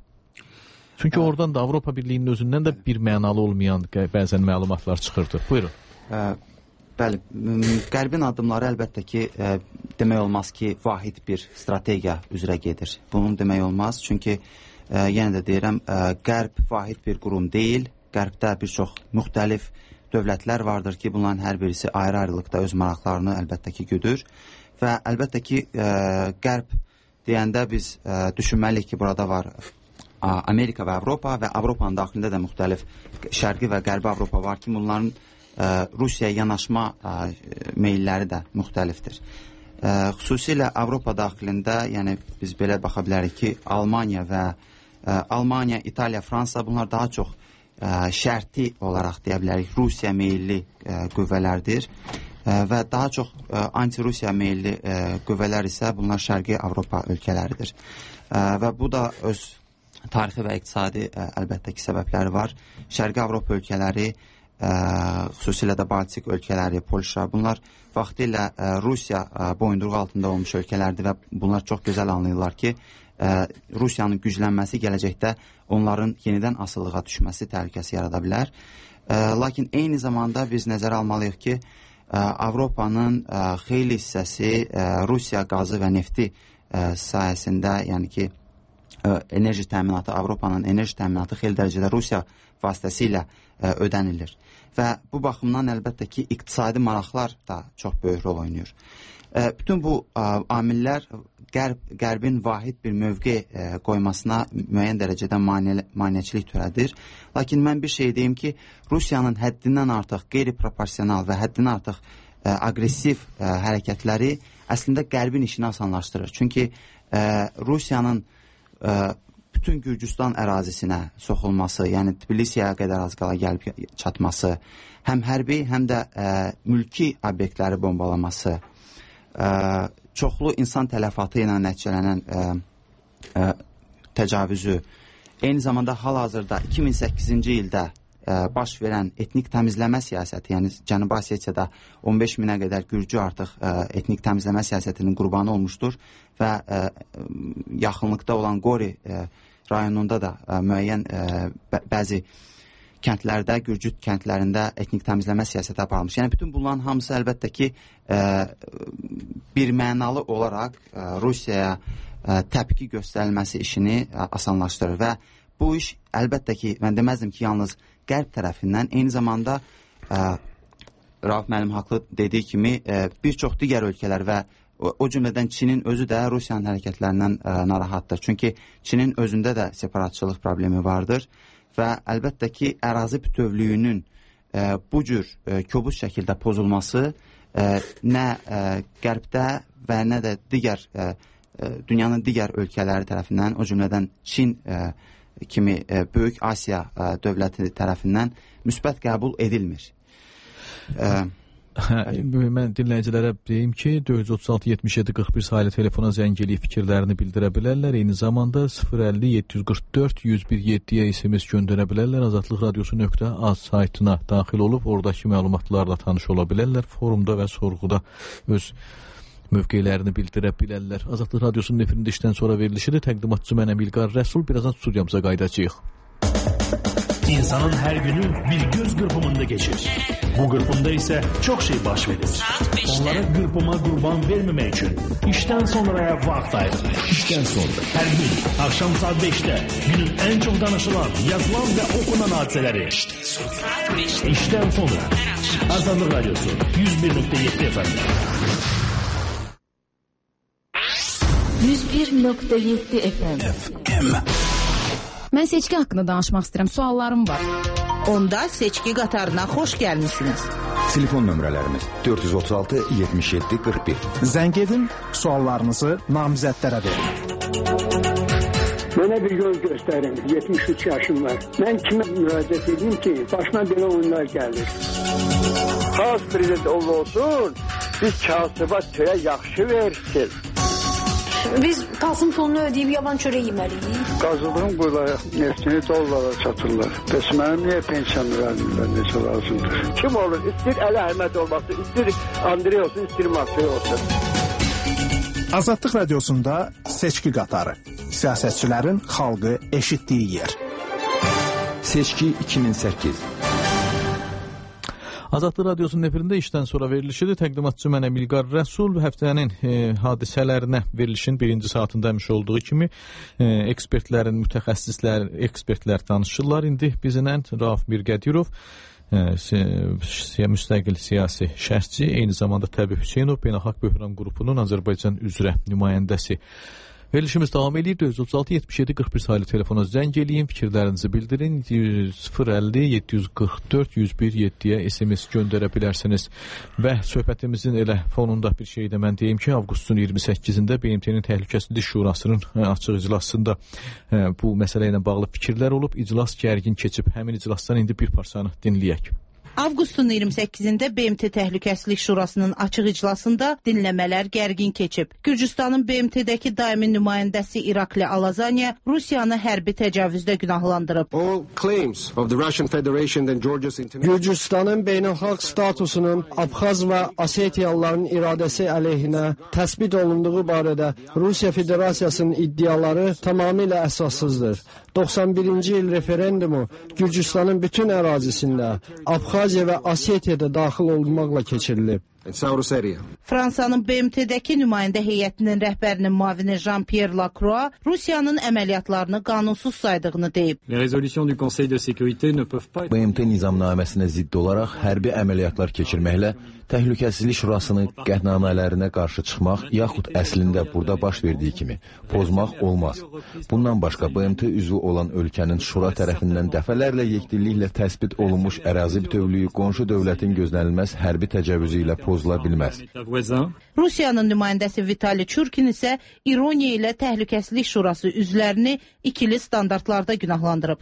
Çünki oradan da Avropa Birliyinin özündən də bir mənalı olmayan bəzən məlumatlar çıxırdı. Buyurun. Ə Bəli, Qərbin addımları əlbəttə ki, ə, demək olmaz ki, vahid bir strategiya üzrə gedir. Bunun demək olmaz, çünki ə, yenə də deyirəm, ə, Qərb vahid bir qurum deyil. Qərbdə bir çox müxtəlif dövlətlər vardır ki, bunların hər birisi ayrı-ayrılıqda öz maraqlarını əlbəttə ki, güdür. Və əlbəttə ki, ə, Qərb deyəndə biz ə, düşünməliyik ki, burada var ə, Amerika və Avropa və Avropanın daxilində də müxtəlif şərqi və qərbi Avropa var ki, bunların Rusiyaya yanaşma ə, meylləri də müxtəlifdir. Ə, xüsusilə Avropa daxilində, yəni biz belə baxa bilərik ki, Almaniya və ə, Almaniya, İtaliya, Fransa bunlar daha çox ə, şərti olaraq deyə bilərik Rusiya meyilli ə, qüvvələrdir ə, və daha çox ə, anti-Rusiya meyilli ə, qüvvələr isə bunlar Şərqi Avropa ölkələridir. Ə, və bu da öz tarixi və iqtisadi ə, əlbəttə ki, səbəbləri var. Şərqi Avropa ölkələri Ə, xüsusilə də Baltik ölkələri, Polşa, bunlar vaxtilə ə, Rusiya ə, boyunduruğu altında olmuş ölkələrdir və bunlar çox gözəl anlayırlar ki, ə, Rusiyanın güclənməsi gələcəkdə onların yenidən asılılığa düşməsi təhlükəsi yarada bilər. Ə, lakin eyni zamanda biz nəzərə almalıyıq ki, ə, Avropanın ə, xeyli hissəsi ə, Rusiya qazı və nefti ə, sayəsində, yəni ki, ə, enerji təminatı, Avropanın enerji təminatı xeyli dərəcədə Rusiya vasitəsilə ə, ödənilir. Və bu baxımdan əlbəttə ki, iqtisadi maraqlar da çox böyük rol oynayır. E, bütün bu ə, amillər qərb, qərbin vahid bir mövqe ə, qoymasına müəyyən dərəcədə mane, maneçilik törədir. Lakin mən bir şey deyim ki, Rusiyanın həddindən artıq qeyri-proporsional və həddindən artıq ə, aqressiv ə, hərəkətləri əslində qərbin işini asanlaşdırır. Çünki ə, Rusiyanın ə, bütün Gürcüstan ərazisinə soxulması, yəni Tbilisiyaya qədər az qala gəlib çatması, həm hərbi, həm də ə, mülki obyektləri bombalaması, ə, çoxlu insan tələfatı ilə nəticələnən ə, ə, təcavüzü, eyni zamanda hal-hazırda iki min səkkizinci ildə ə, baş verən etnik təmizləmə siyasəti, yəni Cənubi Osetiyada on beş minə qədər Gürcü artıq ə, etnik təmizləmə siyasətinin qurbanı olmuşdur və ə, yaxınlıqda olan Qori ə, rayonunda da ə, müəyyən ə, bəzi kəndlərdə, Gürcüt kəndlərində etnik təmizləmə siyasəti aparılmış. Yəni bütün bunların hamısı əlbəttə ki ə, bir mənalı olaraq ə, Rusiyaya ə, təpki göstərilməsi işini ə, asanlaşdırır və bu iş əlbəttə ki, mən deməzdim ki, yalnız qərb tərəfindən, eyni zamanda ə, Rauf müəllim haqlı dediyi kimi ə, bir çox digər ölkələr və o, o cümlədən Çinin özü də Rusiyanın hərəkətlərindən ə, narahatdır. Çünki Çinin özündə də separatçılıq problemi vardır və əlbəttə ki, ərazi bütövlüyünün ə, bu cür ə, kobud şəkildə pozulması ə, nə ə, qərbdə və nə də digər ə, ə, dünyanın digər ölkələri tərəfindən, o cümlədən Çin ə, kimi ə, Böyük Asiya ə, dövləti tərəfindən müsbət qəbul edilmir. Ə, Hə, mən dinləyicilərə deyim ki, dörd yüz otuz altı yetmiş yeddi qırx bir sayılı telefona zəng eləyib fikirlərini bildirə bilərlər. Eyni zamanda sıfır əlli yeddi yüz qırx dörd yüz bir yeddiyə S M S göndərə bilərlər. Azadlıq Radiosu nöqtə az saytına daxil olub oradakı məlumatlarla tanış ola bilərlər. Forumda və sorğuda öz mövqelərini bildirə bilərlər. Azadlıq Radiosunun efirində işdən sonra verilişidir. Təqdimatçı mənəm İlqar Rəsul. Birazdan studiyamıza qayıdacağıq. İnsanın her günü bir göz kırpımında geçir. Bu kırpımda ise çok şey baş verir. Onlara kırpıma kurban vermemek için işten sonraya vakit ayrılır. İşten sonra. Her gün akşam saat beşte günün en çok danışılan, yazılan ve okunan hadiseleri. İşten sonra. Azadlık Radyosu yüz bir nokta yedi F M. yüz bir nokta yedi F M. Mən seçki haqqında danışmaq istəyirəm. Suallarım var. Onda seçki qatarına xoş gəlmisiniz. Telefon nömrələrimiz dörd yüz otuz altı yetmiş yeddi qırx bir. Zəng edin, suallarınızı namizədlərə verin. Mənə bir yol göstərin. yetmiş üç yaşım var. Mən kimə müraciət edeyim ki, başına belə oyunlar gəlir. Xas prezident olsun, biz kağıtıba çöyə yaxşı versin. Biz Kasım sonunu ödəyib yaban çörək yeməliyik. Qazıldığım quyulara neftini dollara çatırlar. Bəs mənim niyə pensiyamı vermirlər, necə lazımdır? Kim olur? İstir Əli Əhməd olması, istir Andrey olsun, istir Maksay olsun. Azadlıq Radiosunda seçki qatarı. Siyasətçilərin xalqı eşitdiyi yer. Seçki iki min səkkiz. Azadlıq Radiosunun efirində işdən sonra verilişidir. Təqdimatçı mənəm İlqar Rəsul. Həftənin e, hadisələrinə verilişin birinci saatında həmiş olduğu kimi e, ekspertlərin, mütəxəssislər, ekspertlər danışırlar. İndi bizimlə Rauf Mirgədirov, e, si müstəqil siyasi şərhçi, eyni zamanda Təbi Hüseynov, Beynəlxalq Böhran qrupunun Azərbaycan üzrə nümayəndəsi. Verilişimiz davam edir. dörd yüz otuz altı yetmiş yeddi qırx bir sayılı telefona zəng eləyin, fikirlərinizi bildirin. sıfır əlli yeddi yüz qırx dörd yüz bir yeddiyə S M S göndərə bilərsiniz. Və söhbətimizin elə fonunda bir şey də mən deyim ki, avqustun iyirmi səkkizində B M T-nin Təhlükəsizlik Şurasının açıq iclasında bu məsələ ilə bağlı fikirlər olub. İclas gərgin keçib. Həmin iclasdan indi bir parçanı dinləyək. Avqustun iyirmi səkkizində B M T Təhlükəsizlik Şurasının açıq iclasında dinləmələr gərgin keçib. Gürcüstanın B M T-dəki daimi nümayəndəsi İrakli Alazanya Rusiyanı hərbi təcavüzdə günahlandırıb. Gürcüstanın beynəlxalq statusunun Abxaz və Osetiyalıların iradəsi əleyhinə təsbit olunduğu barədə Rusiya Federasiyasının iddiaları tamamilə əsassızdır. doxsan birinci il referendumu Gürcüstanın bütün ərazisində Abxaziya və Osetiyada daxil olmaqla keçirilib. Fransanın B M T-dəki nümayəndə heyətinin rəhbərinin müavini Jean-Pierre Lacroix Rusiyanın əməliyyatlarını qanunsuz saydığını deyib. B M T nizamnaməsinə zidd olaraq hərbi əməliyyatlar keçirməklə Təhlükəsizlik Şurasının qəhnamələrinə qarşı çıxmaq, yaxud əslində burada baş verdiyi kimi pozmaq olmaz. Bundan başqa B M T üzvü olan ölkənin Şura tərəfindən dəfələrlə yekdilliklə təsbit olunmuş ərazi bütövlüyü qonşu dövlətin gözlənilməz hərbi təcavüzü ilə pozula bilməz. Rusiyanın nümayəndəsi Vitali Çurkin isə ironiya ilə Təhlükəsizlik Şurası üzvlərini ikili standartlarda günahlandırıb.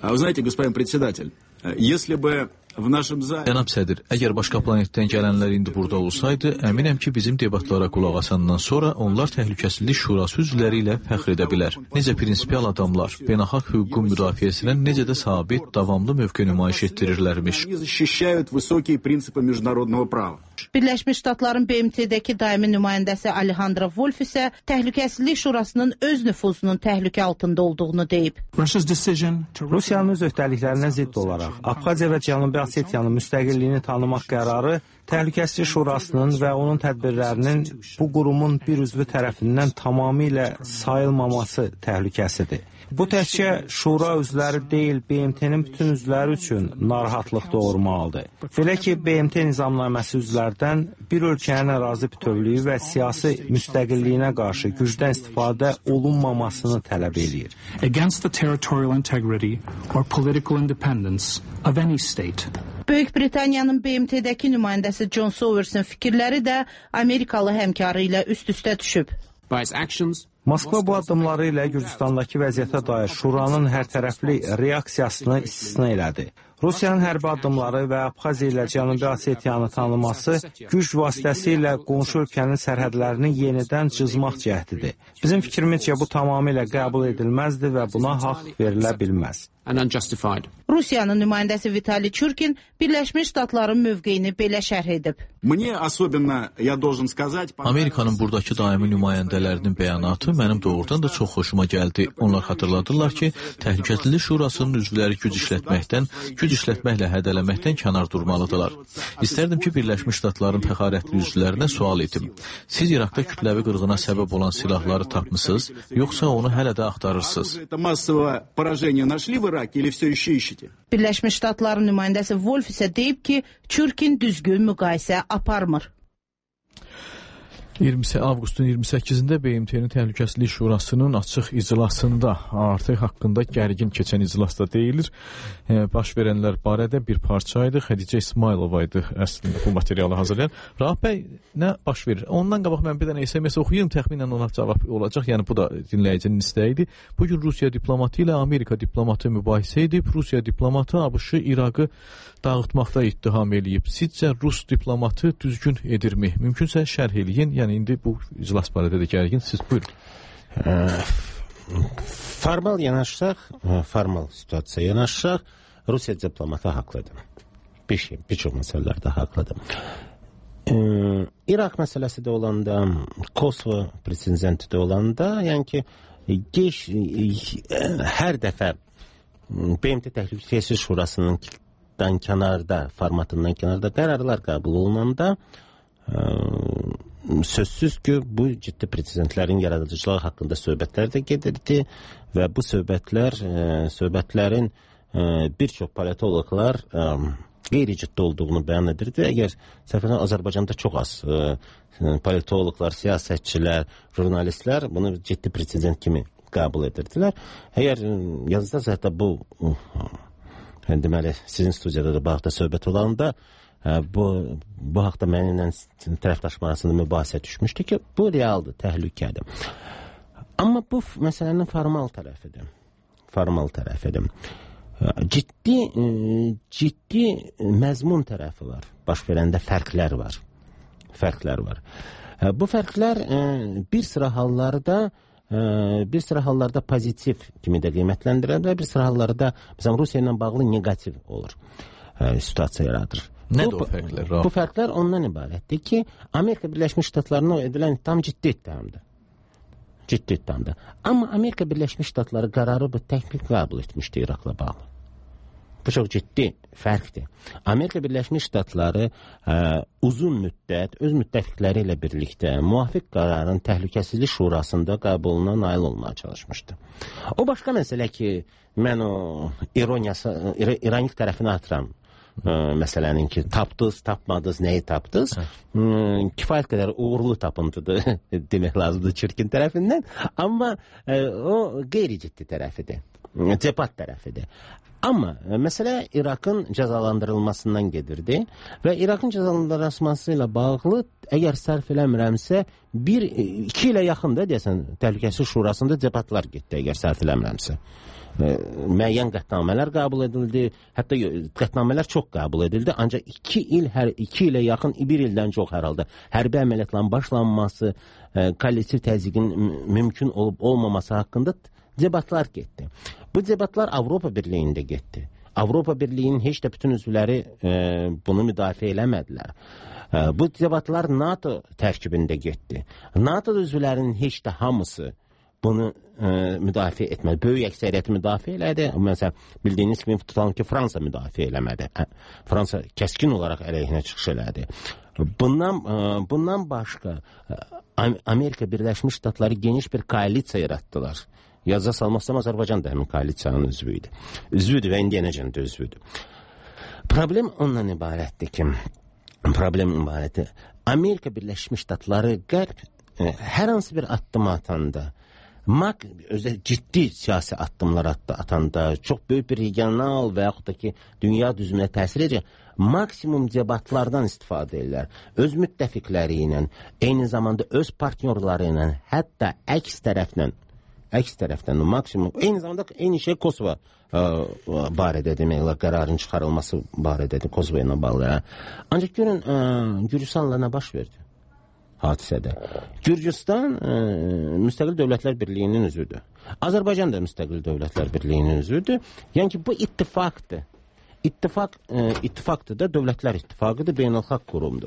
Cənab sədr, əgər başqa planetdən gələnlər indi burada olsaydı, əminəm ki, bizim debatlara qulaq asandan sonra onlar Təhlükəsizlik Şurası üzvləri ilə fəxr edə bilər. Necə prinsipial adamlar, beynəlxalq hüququn müdafiəsinə necə də sabit, davamlı mövqe nümayiş etdirirlərmiş. Birləşmiş Ştatların B M T-dəki daimi nümayəndəsi Alejandro Wolf isə Təhlükəsizlik Şurasının öz nüfuzunun təhlükə altında olduğunu deyib. Rusiyanın öz öhdəliklərinə zidd olaraq Abxaziya və Cənubi Osetiyanın müstəqilliyini tanımaq qərarı Təhlükəsizlik Şurasının və onun tədbirlərinin bu qurumun bir üzvü tərəfindən tamamilə sayılmaması təhlükəsidir. Bu təkcə şura üzvləri deyil, B M T-nin bütün üzvləri üçün narahatlıq doğurmalıdır. Belə ki, B M T nizamnaməsi üzvlərdən bir ölkənin ərazi bütövlüyü və siyasi müstəqilliyinə qarşı gücdən istifadə olunmamasını tələb eləyir. Against the territorial integrity or political independence of any state. Böyük Britaniyanın B M T-dəki nümayəndəsi John Sowers'ın fikirləri də Amerikalı həmkarı ilə üst-üstə düşüb. Moskva bu addımları ilə Gürcüstandakı vəziyyətə dair şuranın hərtərəfli reaksiyasını istisna elədi. Rusiyanın hərbi addımları və Abxaziya ilə Cənubi Osetiyanı tanıması güc vasitəsilə qonşu ölkənin sərhədlərini yenidən cızmaq cəhdidir. Bizim fikrimizcə bu tamamilə qəbul edilməzdir və buna haqq verilə bilməz. Rusiyanın nümayəndəsi Vitali Churkin Birləşmiş Ştatların mövqeyini belə şərh edib. Amerikanın buradakı daimi nümayəndələrinin bəyanatı mənim doğrudan da çox xoşuma gəldi. Onlar xatırladırlar ki, Təhlükəsizlik Şurasının üzvləri güc işlətməkdən, güc işlətməklə hədələməkdən kənar durmalıdırlar. İstərdim ki, Birləşmiş Ştatların həqarətli üzvlərinə sual edim. Siz İraqda kütləvi qırğına səbəb olan silahları tapmısınız, yoxsa onu hələ də axtarırsınız? Birləşmiş Ştatların nümayəndəsi Wolf isə deyib ki, Churkin düzgün müqayisə aparmır. iyirmi avqustun iyirmi səkkizində B M T-nin Təhlükəsizlik Şurasının açıq iclasında artıq haqqında gərgin keçən iclasda deyilir. E, baş verənlər barədə bir parça idi. Xədicə İsmailova idi əslində bu materialı hazırlayan. Rahab bəy, nə baş verir? Ondan qabaq mən bir dənə S M S oxuyum, təxminən ona cavab olacaq. Yəni bu da dinləyicinin istəyidir. Bugün Rusiya diplomatı ilə Amerika diplomatı mübahisə edib. Rusiya diplomatı ABŞ-ı İraqı dağıtmaqda ittiham eləyib. Sizcə Rus diplomatı düzgün edirmi? Mümkünsə şərh eləyin. Yəni indi bu iclas barədə də gərgin. Siz buyurun. Formal yanaşsaq, formal situasiya yanaşsaq, Rusiya diplomatı haqlıdır. Bir şey, bir çox məsələlərdə haqlıdır. İraq məsələsi də olanda, Kosovo prezidenti də olanda, yəni ki, geç, hər dəfə B M T Təhlükəsizlik Şurasının dan kənarda, formatından kənarda qərarlar qəbul olunanda sözsüz ki, bu ciddi prezidentlərin yaradıcılığı haqqında söhbətlər də gedirdi və bu söhbətlər, söhbətlərin bir çox politologlar qeyri-ciddi olduğunu bəyan edirdi. Əgər səhvən Azərbaycanda çox az politologlar, siyasətçilər, jurnalistlər bunu ciddi prezident kimi qəbul edirdilər. Əgər yazıda zaten bu deməli, sizin studiyada da bağda söhbət olanda bu, bu haqda mənimlə tərəfdaşım arasında mübahisə düşmüşdü ki, bu realdır, təhlükədir. Amma bu məsələnin formal tərəfidir. Formal tərəfidir. Ciddi, ciddi məzmun tərəfi var. Baş verəndə fərqlər var. Fərqlər var. Bu fərqlər bir sıra hallarda bir sıra hallarda pozitiv kimi də qiymətləndirilir və bir sıra hallarda məsələn Rusiya ilə bağlı negativ olur, situasiya yaradır. Nədir o fərqlər? Bu fərqlər ondan ibarətdir ki, Amerika Birləşmiş Ştatlarına edilən ittiham ciddi ittihamdır. Ciddi ittihamdır. Amma Amerika Birləşmiş Ştatları qərarı bu təkmil qəbul etmişdi İraqla bağlı. Bu çox ciddi fərqdir. Amerika Birləşmiş Ştatları ə, uzun müddət öz müttəfiqləri ilə birlikdə müvafiq qərarın Təhlükəsizlik Şurasında qəbuluna nail olmaya çalışmışdı. O başqa məsələ ki, mən o ironiyası, ironik tərəfini atıram. Ə, məsələnin ki, tapdınız, tapmadınız, nəyi tapdınız? Ə, kifayət qədər uğurlu tapıntıdır demək lazımdır çirkin tərəfindən. Amma ə, o qeyri-ciddi tərəfidir. Debat tərəfidir. Amma məsələ İraqın cəzalandırılmasından gedirdi və İraqın cəzalandırılması ilə bağlı, əgər sərf eləmirəmsə, bir, iki ilə yaxında deyəsən, Təhlükəsizlik Şurasında debatlar getdi, əgər sərf eləmirəmsə. Müəyyən qətnamələr qəbul edildi, hətta qətnamələr çox qəbul edildi, ancaq iki il, hər iki ilə yaxın, bir ildən çox hər halda hərbi əməliyyatların başlanması, kollektiv təzyiqin mümkün olub olmaması haqqında debatlar getdi. Bu debatlar Avropa Birliyində getdi. Avropa Birliyinin heç də bütün üzvləri e, bunu müdafiə eləmədilər. Bu debatlar NATO tərkibində getdi. NATO üzvlərinin heç də hamısı bunu e, müdafiə etmədi. Böyük əksəriyyəti müdafiə elədi. Məsələn, bildiyiniz kimi tutalım ki, Fransa müdafiə eləmədi. Fransa kəskin olaraq əleyhinə çıxış elədi. Bundan, e, bundan başqa e, Amerika Birləşmiş Ştatları geniş bir koalisiya yaratdılar. Yazda salmazsam Azərbaycan da həmin koalisiyanın üzvüydü. Üzvüdür və indiyənəcən də üzvüdür. Problem ondan ibarətdir ki, problem ibarətdir. Amerika Birləşmiş Ştatları qərb e, hər hansı bir addım atanda, Mak özə ciddi siyasi addımlar atanda, çox böyük bir regional və yaxud da ki, dünya düzümünə təsir edəcək, maksimum debatlardan istifadə edirlər. Öz müttəfiqləri ilə, eyni zamanda öz partnyorları ilə, hətta əks tərəflə, əks tərəfdən maksimum, eyni zamanda eyni şey Kosovo barədə demək olar, qərarın çıxarılması barədədir, Kosovo ilə bağlı. Ancaq görün, Gürcistanla nə baş verdi hadisədə? Gürcistan e, Müstəqil Dövlətlər Birliyinin üzvüdür. Azərbaycan da Müstəqil Dövlətlər Birliyinin üzvüdür. Yəni ki, bu ittifaqdır. İttifaq, e, ittifaqdır da, Dövlətlər İttifaqıdır, beynəlxalq qurumdur.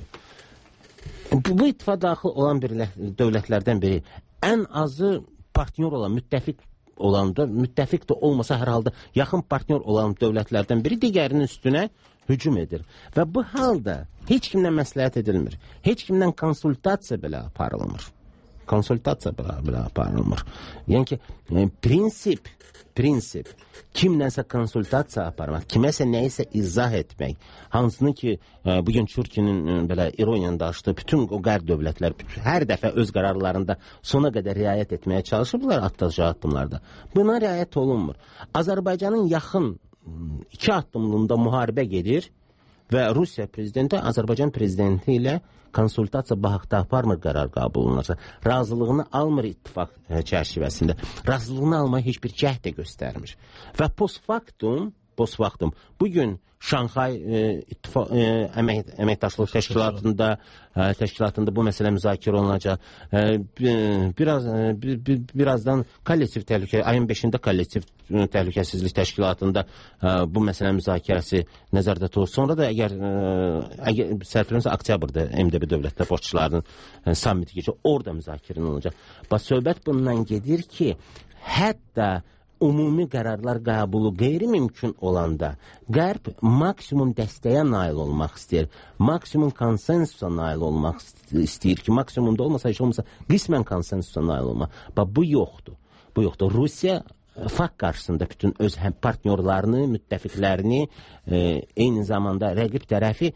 Bu, bu ittifaqa daxil olan bir dövlətlərdən biri. Ən azı partnyor olan, müttəfiq olan da, müttəfiq də olmasa hər halda yaxın partnyor olan dövlətlərdən biri digərinin üstünə hücum edir. Və bu halda heç kimdən məsləhət edilmir. Heç kimdən konsultasiya belə aparılmır. Konsultasiya belə, belə aparılmır. Yəni ki, prinsip, prinsip, kimlənsə konsultasiya aparmaq, kiməsə nəyisə izah etmək, hansını ki, bugün Türkiyənin belə ironiyanı daşıdı, bütün o qərb dövlətlər hər dəfə öz qərarlarında sona qədər riayət etməyə çalışıblar atacağı addımlarda. Buna riayət olunmur. Azərbaycanın yaxın iki addımlığında müharibə gedir və Rusiya prezidenti Azərbaycan prezidenti ilə konsultasiya baxaqda aparmır qərar qəbul olunarsa. Razılığını almır ittifaq çərçivəsində. Razılığını almaya heç bir cəhd də göstərmir. Və post factum, post factum, bugün Şanxay e, ittifaq, e, əmək, əməkdaşlıq təşkilatında e, təşkilatında bu məsələ müzakirə olunacaq. E, biraz e, bir, bir, birazdan kollektiv təhlükə, ayın beşində kollektiv təhlükəsizlik təşkilatında e, bu məsələ müzakirəsi nəzərdə tutulur. Sonra da əgər, e, əgər sərfirəmsə oktyabrda M D B dövlətlər başçılarının e, sammiti keçir, orada müzakirə olunacaq. Bax, söhbət bundan gedir ki, hətta umumi qərarlar qəbulu qeyri-mümkün olanda Qərb maksimum dəstəyə nail olmaq istəyir, maksimum konsensusa nail olmaq istəyir ki, maksimumda olmasa, heç olmasa qismən konsensusa nail olmaq. Bax, bu yoxdur. Bu yoxdur. Rusiya fakt qarşısında bütün öz həm partnyorlarını, müttəfiqlərini, e, eyni zamanda rəqib tərəfi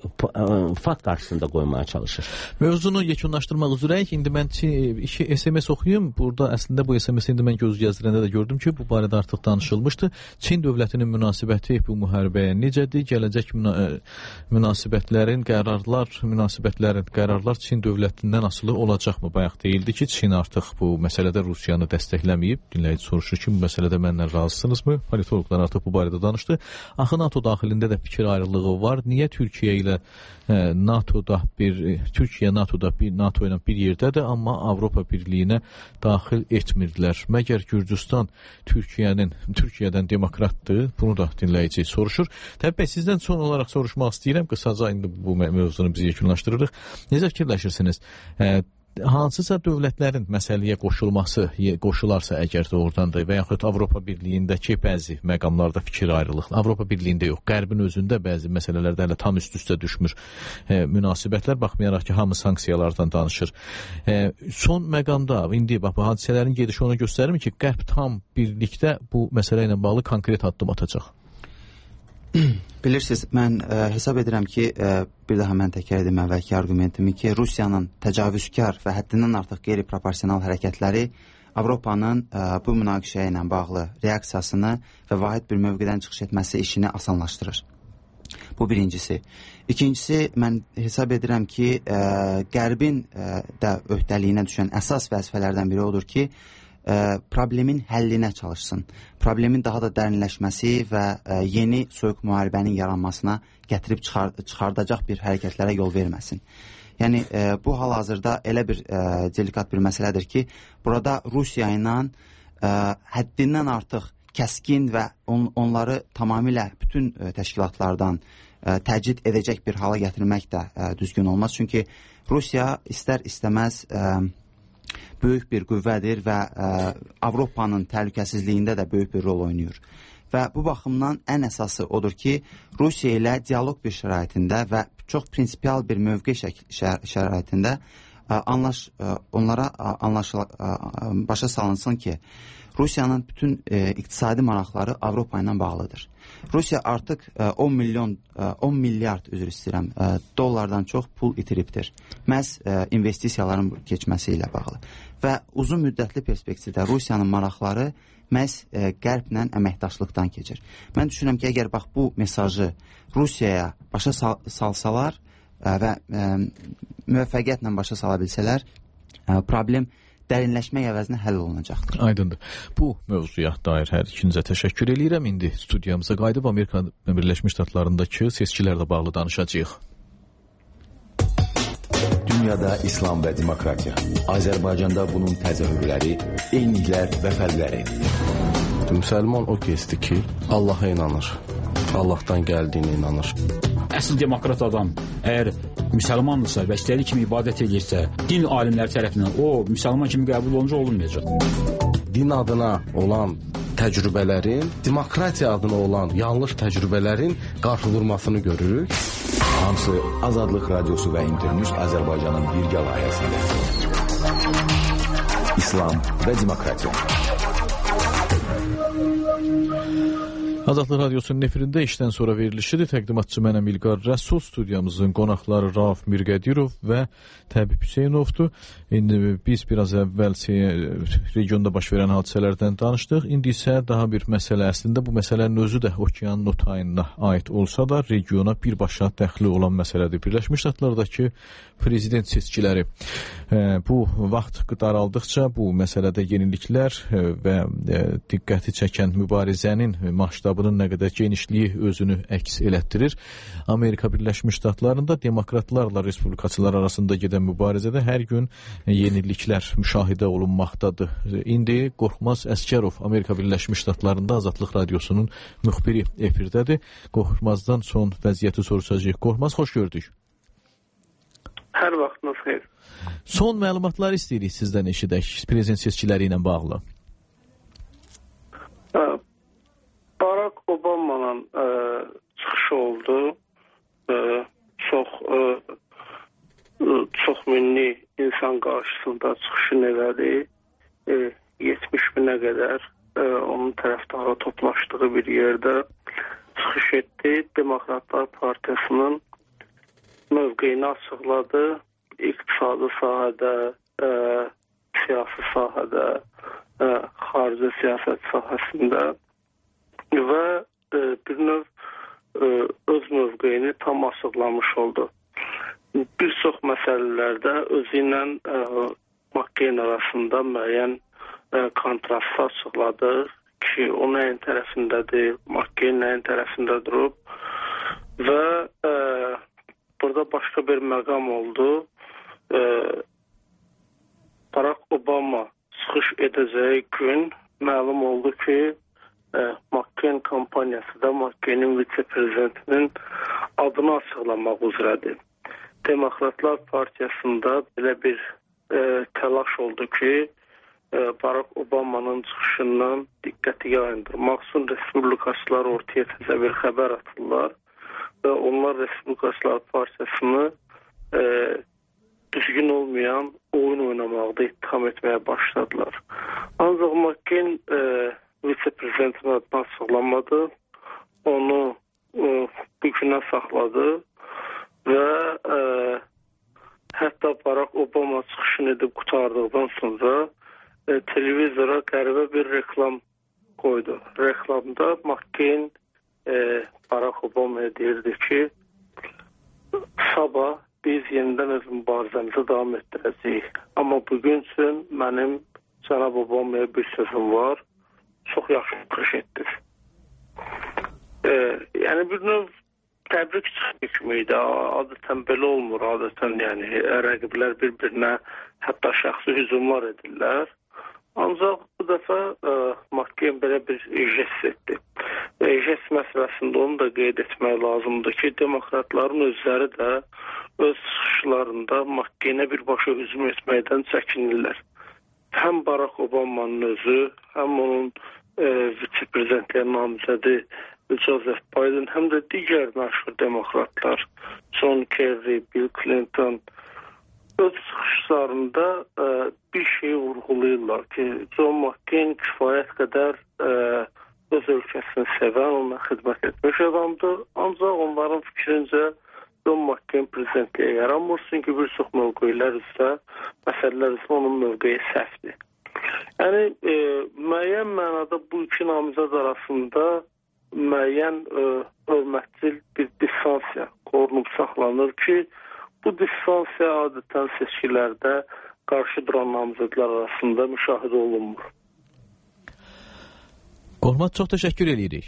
fakt qarşısında qoymaya çalışır. Mövzunu yekunlaşdırmaq üzrəyik. İndi mən iki S M S oxuyum. Burada əslində bu S M S indi mən göz gəzdirəndə də gördüm ki, bu barədə artıq danışılmışdı. Çin dövlətinin münasibəti bu müharibəyə necədir? Gələcək müna münasibətlərin, qərarlar, münasibətlərin, qərarlar Çin dövlətindən asılı olacaqmı? Bayaq deyildi ki, Çin artıq bu məsələdə Rusiyanı dəstəkləməyib. Dinləyici soruşur ki, bu məsələdə mənlə razısınızmı? Politologlar artıq bu barədə danışdı. Axı NATO daxilində də fikir ayrılığı var. Niyə Türkiyə ilə NATO'da bir Türkiyə NATO'da bir NATO ilə bir yerdədir, amma Avropa Birliyinə daxil etmirdilər. Məgər Gürcüstan Türkiyənin Türkiyədən demokratdır? Bunu da dinləyici soruşur. Təbii sizdən son olaraq soruşmaq istəyirəm. Qısaca indi bu mövzunu biz yekunlaşdırırıq. Necə fikirləşirsiniz? Hansısa dövlətlərin məsələyə qoşulması, qoşularsa əgər doğrudandır və yaxud Avropa Birliyindəki bəzi məqamlarda fikir ayrılıq, Avropa Birliyində yox, Qərbin özündə bəzi məsələlərdə hələ tam üst-üstə düşmür e, münasibətlər, baxmayaraq ki, hamı sanksiyalardan danışır. E, son məqamda, indi bax, bu hadisələrin gedişi onu göstərir ki, Qərb tam birlikdə bu məsələ ilə bağlı konkret addım atacaq. Bilirsiniz, mən ə, hesab edirəm ki, ə, bir daha mən təkrar edim əvvəlki argumentimi ki, Rusiyanın təcavüzkar və həddindən artıq qeyri-proporsional hərəkətləri Avropanın ə, bu münaqişəyə ilə bağlı reaksiyasını və vahid bir mövqedən çıxış etməsi işini asanlaşdırır. Bu birincisi. İkincisi, mən hesab edirəm ki, ə, Qərbin ə, də öhdəliyinə düşən əsas vəzifələrdən biri odur ki, Ə, problemin həllinə çalışsın. Problemin daha da dərinləşməsi və ə, yeni soyuq müharibənin yaranmasına gətirib çıxar çıxardacaq bir hərəkətlərə yol verməsin. Yəni, ə, bu hal-hazırda elə bir ə, delikat bir məsələdir ki, burada Rusiya ilə ə, həddindən artıq kəskin və on, onları tamamilə bütün ə, təşkilatlardan ə, təcrid edəcək bir hala gətirmək də ə, düzgün olmaz. Çünki Rusiya istər-istəməz ə, böyük bir qüvvədir və ə, Avropanın təhlükəsizliyində də böyük bir rol oynayır. Və bu baxımdan ən əsası odur ki, Rusiya ilə dialoq bir şəraitində və çox prinsipial bir mövqe şər şəraitində ə, anlaş, ə, onlara ə, anlaşıla, ə, başa salınsın ki, Rusiyanın bütün ə, iqtisadi maraqları Avropa ilə bağlıdır. Rusiya artıq ə, on milyon, ə, on milyard üzr istəyirəm, ə, dollardan çox pul itiribdir. Məhz ə, investisiyaların keçməsi ilə bağlı. Və uzun müddətli perspektivdə Rusiyanın maraqları məhz ə, qərblə əməkdaşlıqdan keçir. Mən düşünürəm ki, əgər bax bu mesajı Rusiyaya başa sal salsalar ə, və ə, müvəffəqiyyətlə başa sala bilsələr, ə, problem dərinləşmək əvəzinə həll olunacaqdır. Aydındır. Bu mövzuya dair hər ikinizə təşəkkür edirəm. İndi studiyamıza qayıdıb Amerika Birləşmiş Ştatlarındakı seçkilərlə bağlı danışacağıq. Dünyada İslam və demokratiya. Azərbaycanda bunun təzahürləri, eyniliklər və fərqləri. Müsəlman o kəsdir ki, Allaha inanır. Allahdan gəldiyinə inanır. Əsl demokrat adam əgər müsəlmandırsa və istədiyi kimi ibadət edirsə, din alimləri tərəfindən o müsəlman kimi qəbul olunca olunmayacaq. Din adına olan təcrübələrin, demokratiya adına olan yanlış təcrübələrin qarşıdurmasını görürük. Hamısı Azadlıq Radiosu və İnternews Azərbaycanın birgə layihəsində. İslam və demokratiya. Azadlıq Radiosunun efirində işdən sonra verilişidir. Təqdimatçı mənəm İlqar Rəsul, studiyamızın qonaqları Rauf Mirqədirov və Təbib Hüseynovdur. İndi biz biraz əvvəl regionda baş verən hadisələrdən danışdıq. İndi isə daha bir məsələ, əslində bu məsələnin özü də okeanın o tayına aid olsa da regiona birbaşa dəxli olan məsələdir. Birləşmiş Ştatlardakı prezident seçkiləri. Bu vaxt daraldıqca bu məsələdə yeniliklər və diqqəti çəkən mübarizənin maştabının nə qədər genişliyi özünü əks elətdirir. Amerika Birləşmiş Ştatlarında demokratlarla respublikaçılar arasında gedən mübarizədə hər gün yeniliklər müşahidə olunmaqdadır. İndi Qorxmaz Əskərov Amerika Birləşmiş Ştatlarında Azadlıq Radiosunun müxbiri efirdədir. Qorxmazdan son vəziyyəti soruşacağıq. Qorxmaz, xoş gördük. Hər vaxtınız xeyir. Son məlumatlar istəyirik sizdən eşidək prezident seçkiləri ilə bağlı. Barack Obama'nın e, çıxışı oldu. E, çox e, çox minli insan qarşısında çıxışını elədi. E, yetmiş minə qədər e, onun tərəfdarı toplaşdığı bir yerdə çıxış etdi. Demokratlar Partiyasının mövqeyini açıqladı. İqtisadi sahədə, e, siyasi sahədə, e, xarici siyasət sahəsində və e, bir növ e, öz mövqeyini tam açıqlamış oldu. Bir çox məsələlərdə özü ilə e, McCain arasında müəyyən e, kontrastı açıqladı ki, o nəyin tərəfindədir, McCain nəyin tərəfində durub və e, burada başqa bir məqam oldu. E, Barack Obama çıxış edəcəyi gün məlum oldu ki, e, McCain kampaniyası da McCain'in vitse-prezidentinin adını açıqlamaq üzrədir. Demokratlar Partiyasında belə bir e, təlaş oldu ki, e, Barack Obama'nın çıxışından diqqəti yayındırmaq üçün respublikaçılar ortaya təzə bir xəbər atırlar və onlar Respublikaçılar Partiyasını e, düzgün olmayan oyun oynamaqda ittiham etməyə başladılar. Ancaq McCain e, vitse-prezidentin adını açıqlamadı, onu e, bugünə saxladı və e, hətta Barack Obama çıxışını edib qutardıqdan sonra e, televizora qəribə bir reklam qoydu. Reklamda McCain e, Barack Obama'ya deyirdi ki, sabah biz yenidən öz mübarizəmizi davam etdirəcəyik. Amma bugün üçün mənim cənab Obama'ya bir sözüm var. Çox yaxşı çıxış etdir. E, yəni bir növ təbrik çıxış kimi idi. Adətən belə olmur. Adətən yəni rəqiblər bir-birinə hətta şəxsi hücumlar edirlər. Ancaq bu dəfə e, McCain belə bir jest etdi. J E S məsələsində onu da qeyd etmək lazımdır ki, demokratların özləri də öz çıxışlarında McCain-ə birbaşa hücum etməkdən çəkinirlər. Həm Barack Obama'nın özü, həm onun e, vitse-prezidentliyə namizədi Joseph Biden, həm də digər məşhur demokratlar John Kerry, Bill Clinton öz çıxışlarında e, bir şey vurğulayırlar ki, John McCain kifayət qədər e, öz ölkəsini sevən, ona xidmət etmiş adamdır. Ancaq onların fikrincə John McCain prezidentliyə yaranmır, çünki bir çox mövqeylər üzrə, məsələlər üzrə onun mövqeyi səhvdir. Yəni, e, müəyyən mənada bu iki namizəd arasında müəyyən e, hörmətli bir distansiya qorunub saxlanır ki, bu distansiya adətən seçkilərdə qarşı duran namizədlər arasında müşahidə olunmur. Qorxmat, çox təşəkkür edirik.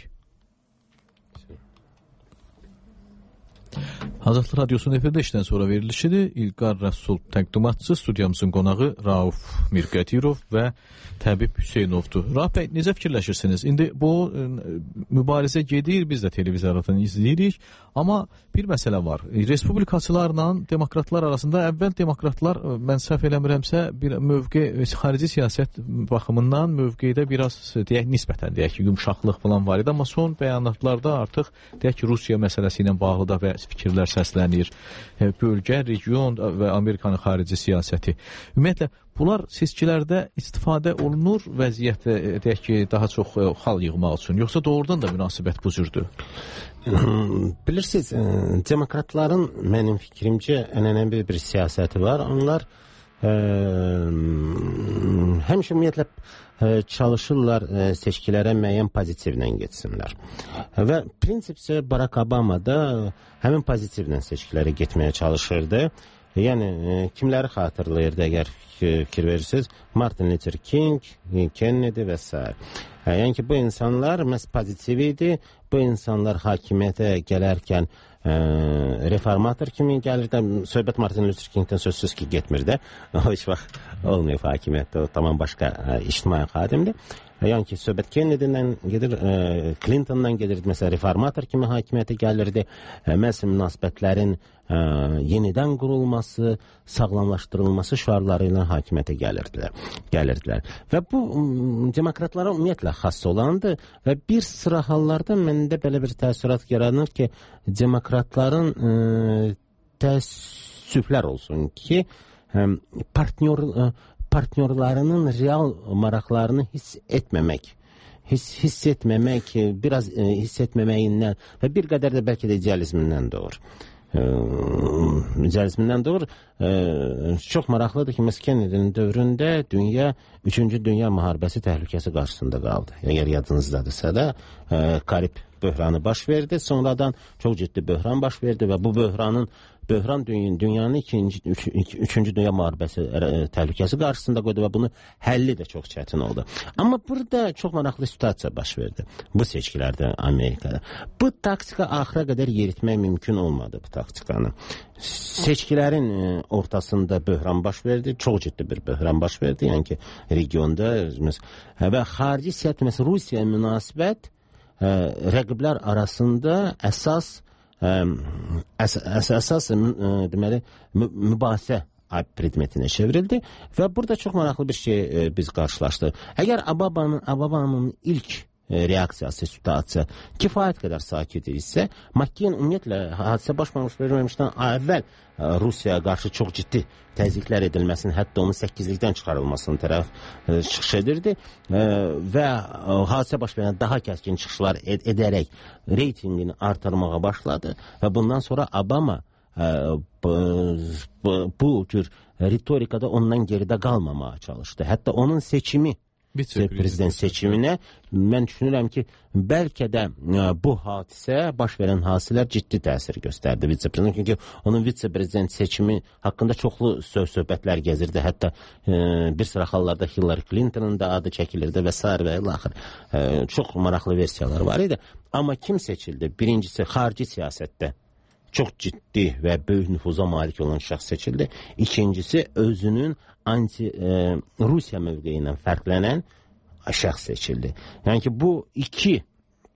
Azadlıq Radiosunun efirdə işdən sonra verilişidir. İlqar Rəsul təqdimatçı, studiyamızın qonağı Rauf Mirqətirov və Təbib Hüseynovdur. Rauf bəy, necə fikirləşirsiniz? İndi bu ə, mübarizə gedir, biz də televizordan izləyirik. Amma bir məsələ var. Respublikaçılarla demokratlar arasında əvvəl demokratlar, mən səhv eləmirəmsə, bir mövqe, xarici siyasət baxımından mövqedə biraz, deyək, nisbətən, deyək ki, yumşaqlıq falan var idi. Amma son bəyanatlarda artıq, deyək ki, Rusiya məsələsi ilə bağlı da və fikirlər səslənir. Bölgə, region və Amerikanın xarici siyasəti. Ümumiyyətlə, bunlar seçkilərdə istifadə olunur vəziyyətdə, deyək ki, daha çox xal yığmaq üçün, yoxsa doğrudan da münasibət bu cürdür? Bilirsiniz, demokratların mənim fikrimcə ənənəvi bir siyasəti var. Onlar ə, həmişə ümumiyyətlə ə, çalışırlar ə, seçkilərə müəyyən pozitivlə getsinlər. Və prinsipcə Barack Obama da həmin pozitivlə seçkilərə getməyə çalışırdı. Yəni, ə, kimləri xatırlayırdı, əgər fikir verirsiniz? Martin Luther King, Kennedy və s. Yəni ki, bu insanlar məhz pozitiv idi. Bu insanlar hakimiyyətə gələrkən ə, reformator kimi gəlirdi. Söhbət Martin Luther Kingdən sözsüz ki, getmirdi. O heç vaxt olmayıb hakimiyyətdə. O tamam başqa ə, ictimai xadimdir. Yəni ki, söhbət Kennedy'dən gedir, ə, Clinton'dan gedirdi. Məsələn, reformator kimi hakimiyyətə gəlirdi. Ə, Məsələn, münasibətlərin ə, yenidən qurulması, sağlamlaşdırılması şüarları ilə hakimiyyətə gəlirdilər. gəlirdilər. Və bu demokratlara ümumiyyətlə xas olandır və bir sıra hallarda məndə belə bir təəssürat yaranır ki, demokratların ə, təəssüflər olsun ki, ə, partnyor ə, partnyorlarının real maraqlarını hiss etməmək, hiss, hiss etməmək, biraz e, hiss etməməyindən və bir qədər də bəlkə də idealizmindən doğur. E, idealizmindən doğur. E, çox maraqlıdır ki, məsələn, Kennedy'nin dövründə dünya, üçüncü Dünya müharibəsi təhlükəsi qarşısında qaldı. Əgər yadınızdadırsa da, e, Karib böhranı baş verdi. Sonradan çox ciddi böhran baş verdi və bu böhranın Böhran dünyanın ikinci, üç, üçüncü dünya müharibəsi təhlükəsi qarşısında qoydu və bunu həlli də çox çətin oldu. Amma burada çox maraqlı situasiya baş verdi bu seçkilərdə Amerikada. Bu taktika axıra qədər yeritmək mümkün olmadı bu taktikanı. Seçkilərin ortasında böhran baş verdi, çox ciddi bir böhran baş verdi. Yəni ki, regionda və xarici siyasət, məsələn, Rusiya münasibət ə, rəqiblər arasında əsas Əs əs əsas deməli mübahisə predmetinə çevrildi və burada çox maraqlı bir şey e, biz qarşılaşdıq. Əgər Obama'nın Obama'nın ilk e, reaksiyası, situasiya kifayət qədər sakit isə, McCain ümumiyyətlə hadisə baş verməmişdən əvvəl e, Rusiyaya qarşı çox ciddi təzyiqlər edilməsini, hətta onun səkkizlikdən çıxarılmasını tərəf e, çıxış edirdi e, və e, hadisə baş verən daha kəskin çıxışlar ed edərək reytingini artırmağa başladı və bundan sonra Obama e, bu, bu, bu cür ritorikada ondan geridə qalmamağa çalışdı. Hətta onun seçimi prezident seçiminə mən düşünürəm ki, bəlkə də bu hadisə, baş verən hadisələr ciddi təsir göstərdi vitse-prezident. Çünki onun vitse-prezident seçimi haqqında çoxlu söz-söhbətlər gəzirdi. Hətta e, bir sıra hallarda Hillary Clinton'ın da adı çəkilirdi və s. və ilaxır. E, çox maraqlı versiyalar var idi. Amma kim seçildi? Birincisi, xarici siyasətdə çox ciddi və böyük nüfuza malik olan şəxs seçildi. İkincisi, özünün anti-Rusiya mövqeyi ilə fərqlənən şəxs seçildi. Yəni ki, bu iki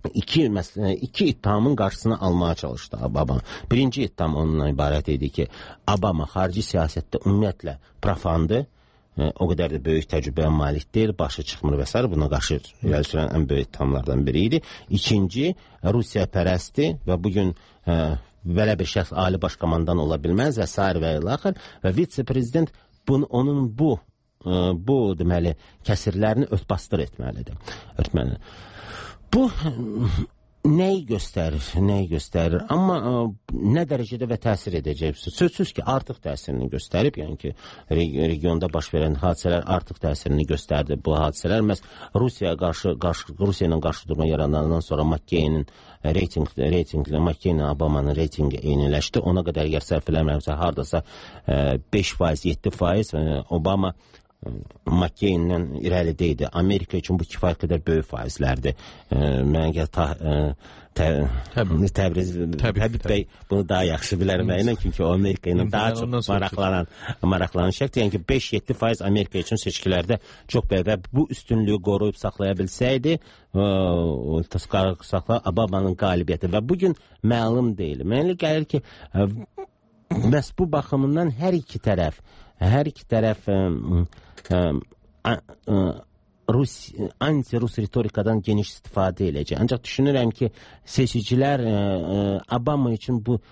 iki, məsələn, iki ittihamın qarşısını almağa çalışdı Obama. Birinci ittiham ondan ibarət idi ki, Obama xarici siyasətdə ümumiyyətlə profandır, o qədər də böyük təcrübəyə malik deyil, başı çıxmır və s. Buna qarşı irəli sürən ən böyük ittihamlardan biri idi. İkinci, Rusiya pərəsti və bugün belə bir şəxs ali baş komandan ola bilməz və s. və ilaxır və vitse-prezident onun bu bu deməli kəsirlərini örtbasdır etməlidir. Örtməlidir. Bu nəyi göstərir, nəyi göstərir, amma ə, nə dərəcədə və təsir edəcək? Sözsüz ki, artıq təsirini göstərib, yəni ki, regionda baş verən hadisələr artıq təsirini göstərdi. Bu hadisələr məhz Rusiyaya qarşı, qarşı Rusiya ilə qarşı durma yaranandan sonra McCain-in reyting, reyting McCain-in Obamanın reytingi eyniləşdi. Ona qədər əgər sərf eləmirəmsə, hardasa beş faiz, yeddi faiz Obama McCain-lə irəlidə idi. Amerika üçün bu kifayət qədər böyük faizlərdir. Mənə gəl Təbriz Həbib bəy bunu daha yaxşı bilər mənə, çünki o Amerika ilə daha çox maraqlanan maraqlanan şəkildə, yəni ki, beş-yeddi faiz Amerika üçün seçkilərdə çox böyük və bu üstünlüyü qoruyub saxlaya bilsəydi, saxla Obamanın qalibiyyəti və bugün məlum deyil. Mənə gəlir ki, məhz bu baxımından hər iki tərəf hər iki tərəf Rus, anti-Rus ritorikadan geniş istifadə edəcək. Ancaq düşünürəm ki, seçicilər Obama üçün bu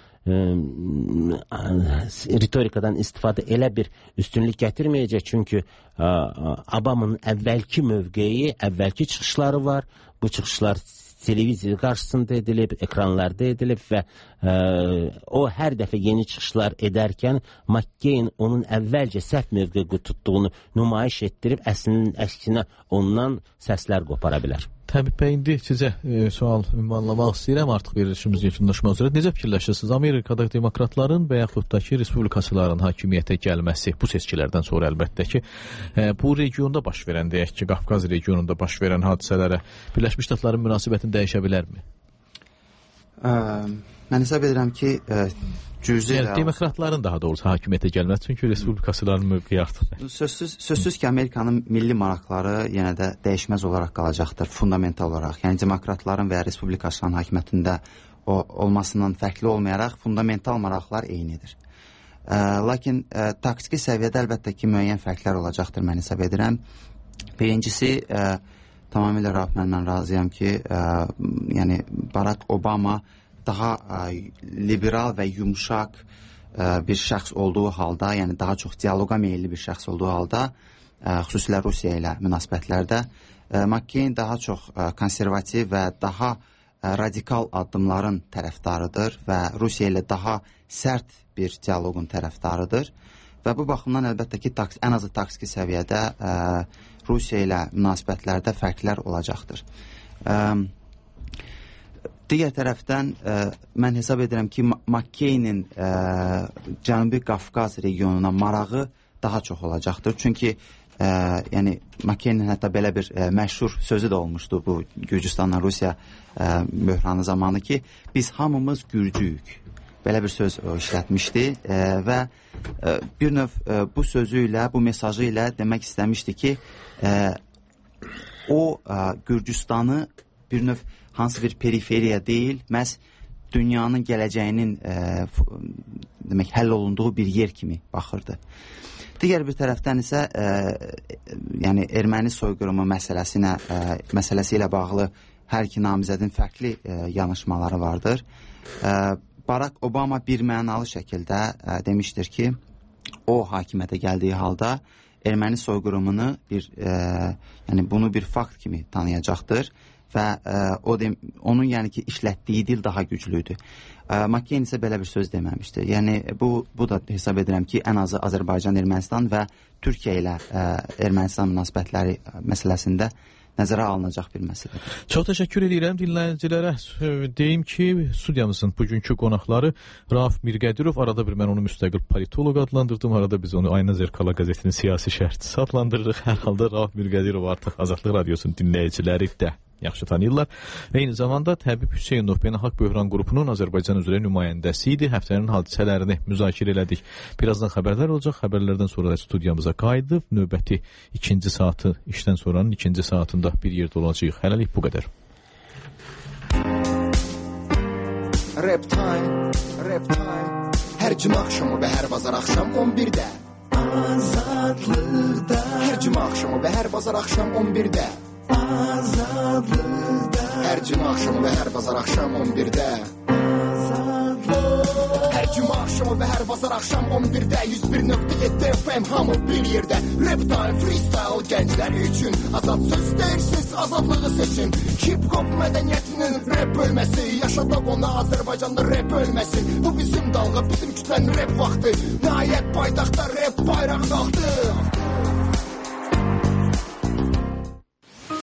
ritorikadan istifadə elə bir üstünlük gətirməyəcək. Çünki Obama'nın əvvəlki mövqeyi, əvvəlki çıxışları var. Bu çıxışlar televiziya qarşısında edilib, ekranlarda edilib və ə, o hər dəfə yeni çıxışlar edərkən McCain onun əvvəlcə səhv mövqe tutduğunu nümayiş etdirib, əslinin əksinə ondan səslər qopara bilər. Təbii bəy, indi sizə e, sual ünvanlamaq istəyirəm, artıq verilişimiz yekunlaşmaq üzrə. Necə fikirləşirsiniz? Amerikada demokratların və yaxud da ki, respublikaçıların hakimiyyətə gəlməsi bu seçkilərdən sonra əlbəttə ki, e, bu regionda baş verən, deyək ki, Qafqaz regionunda baş verən hadisələrə Birləşmiş Ştatların münasibətini dəyişə bilərmi? Ə, mən hesab edirəm ki, ə, cüzi yəni, demokratların daha doğrusu hakimiyyətə gəlməz, çünki respublikaçıların mövqeyi artıq. Sözsüz, sözsüz ki, Amerikanın milli maraqları yenə də dəyişməz olaraq qalacaqdır, fundamental olaraq. Yəni, demokratların və respublikaçıların hakimiyyətində o, olmasından fərqli olmayaraq, fundamental maraqlar eynidir. Ə, lakin ə, taktiki səviyyədə əlbəttə ki, müəyyən fərqlər olacaqdır, mən hesab edirəm. Birincisi, ə, tamamilə Rahmanla razıyam ki, ə, yəni Barack Obama daha ə, liberal və yumşaq ə, bir şəxs olduğu halda, yəni daha çox dialoqa meyilli bir şəxs olduğu halda, ə, xüsusilə Rusiya ilə münasibətlərdə, ə, McCain daha çox ə, konservativ və daha ə, radikal addımların tərəfdarıdır və Rusiya ilə daha sərt bir dialoqun tərəfdarıdır və bu baxımdan əlbəttə ki, taks, ən azı taksiki səviyyədə ə, Rusiya ilə münasibətlərdə fərqlər olacaqdır. Ə, Digər tərəfdən ə, mən hesab edirəm ki, McCain-in ə, Cənubi Qafqaz regionuna marağı daha çox olacaqdır. Çünki ə, yəni McCain-in hətta belə bir ə, məşhur sözü də olmuşdu bu Gürcüstanla Rusiya ə, böhranı zamanı ki, biz hamımız gürcüyük. Belə bir söz o, işlətmişdi ə, və ə, bir növ ə, bu sözü ilə, bu mesajı ilə demək istəmişdi ki, ə, o ə, Gürcüstanı bir növ hansı bir periferiya deyil, məhz dünyanın gələcəyinin e, demək, həll olunduğu bir yer kimi baxırdı. Digər bir tərəfdən isə e, yəni erməni soyqırımı məsələsinə, e, məsələsi ilə bağlı hər iki namizədin fərqli e, yanaşmaları vardır. E, Barack Obama bir mənalı şəkildə e, demişdir ki, o hakimiyyətə gəldiyi halda erməni soyqırımını bir, e, yəni bunu bir fakt kimi tanıyacaqdır və ə, o dem onun yəni ki işlətdiyi dil daha güclüdür. Ə, McCain isə belə bir söz deməmişdir. Yəni bu bu da hesab edirəm ki, ən azı Azərbaycan, Ermənistan və Türkiyə ilə ə, Ermənistan münasibətləri məsələsində nəzərə alınacaq bir məsələdir. Çox təşəkkür edirəm dinləyicilərə. Deyim ki, studiyamızın bugünkü qonaqları Rauf Mirqədirov, arada bir mən onu müstəqil politoloq adlandırdım, arada biz onu Ayna Zerkala qəzetinin siyasi şərhçisi adlandırırıq. Hər halda Rauf Mirqədirov artıq Azadlıq Radiosunun dinləyiciləri də yaxşı tanıyırlar. Eyni zamanda Təbib Hüseynov Beynəlxalq Böhran qrupunun Azərbaycan üzrə nümayəndəsi idi. Həftənin hadisələrini müzakirə elədik. Birazdan xəbərlər olacaq. Xəbərlərdən sonra da studiyamıza qayıdıb növbəti ikinci saatı, işdən sonranın ikinci saatında bir yerdə olacağıq. Hələlik bu qədər. Rap time, rap time. Hər cümə axşamı və hər bazar axşam on birdə. Azadlıqda. Hər cümə axşamı və hər bazar axşam on birdə. Azadlıqda. Hər cümə axşamı və hər bazar axşam on birdə. Hər cümə axşamı və hər bazar axşam on birdə yüz bir nöqtə yeddi F M hamı bir yerdə. Rap time, freestyle gənclər üçün. Azad söz deyirsiz, azadlığı seçin. Hip-hop mədəniyyətinin rap bölməsi. Yaşadaq ona Azərbaycanda rap ölməsin. Bu bizim dalğa, bizim kütlənin rap vaxtı. Nəhayət paytaxtda rap bayraq qalxdı.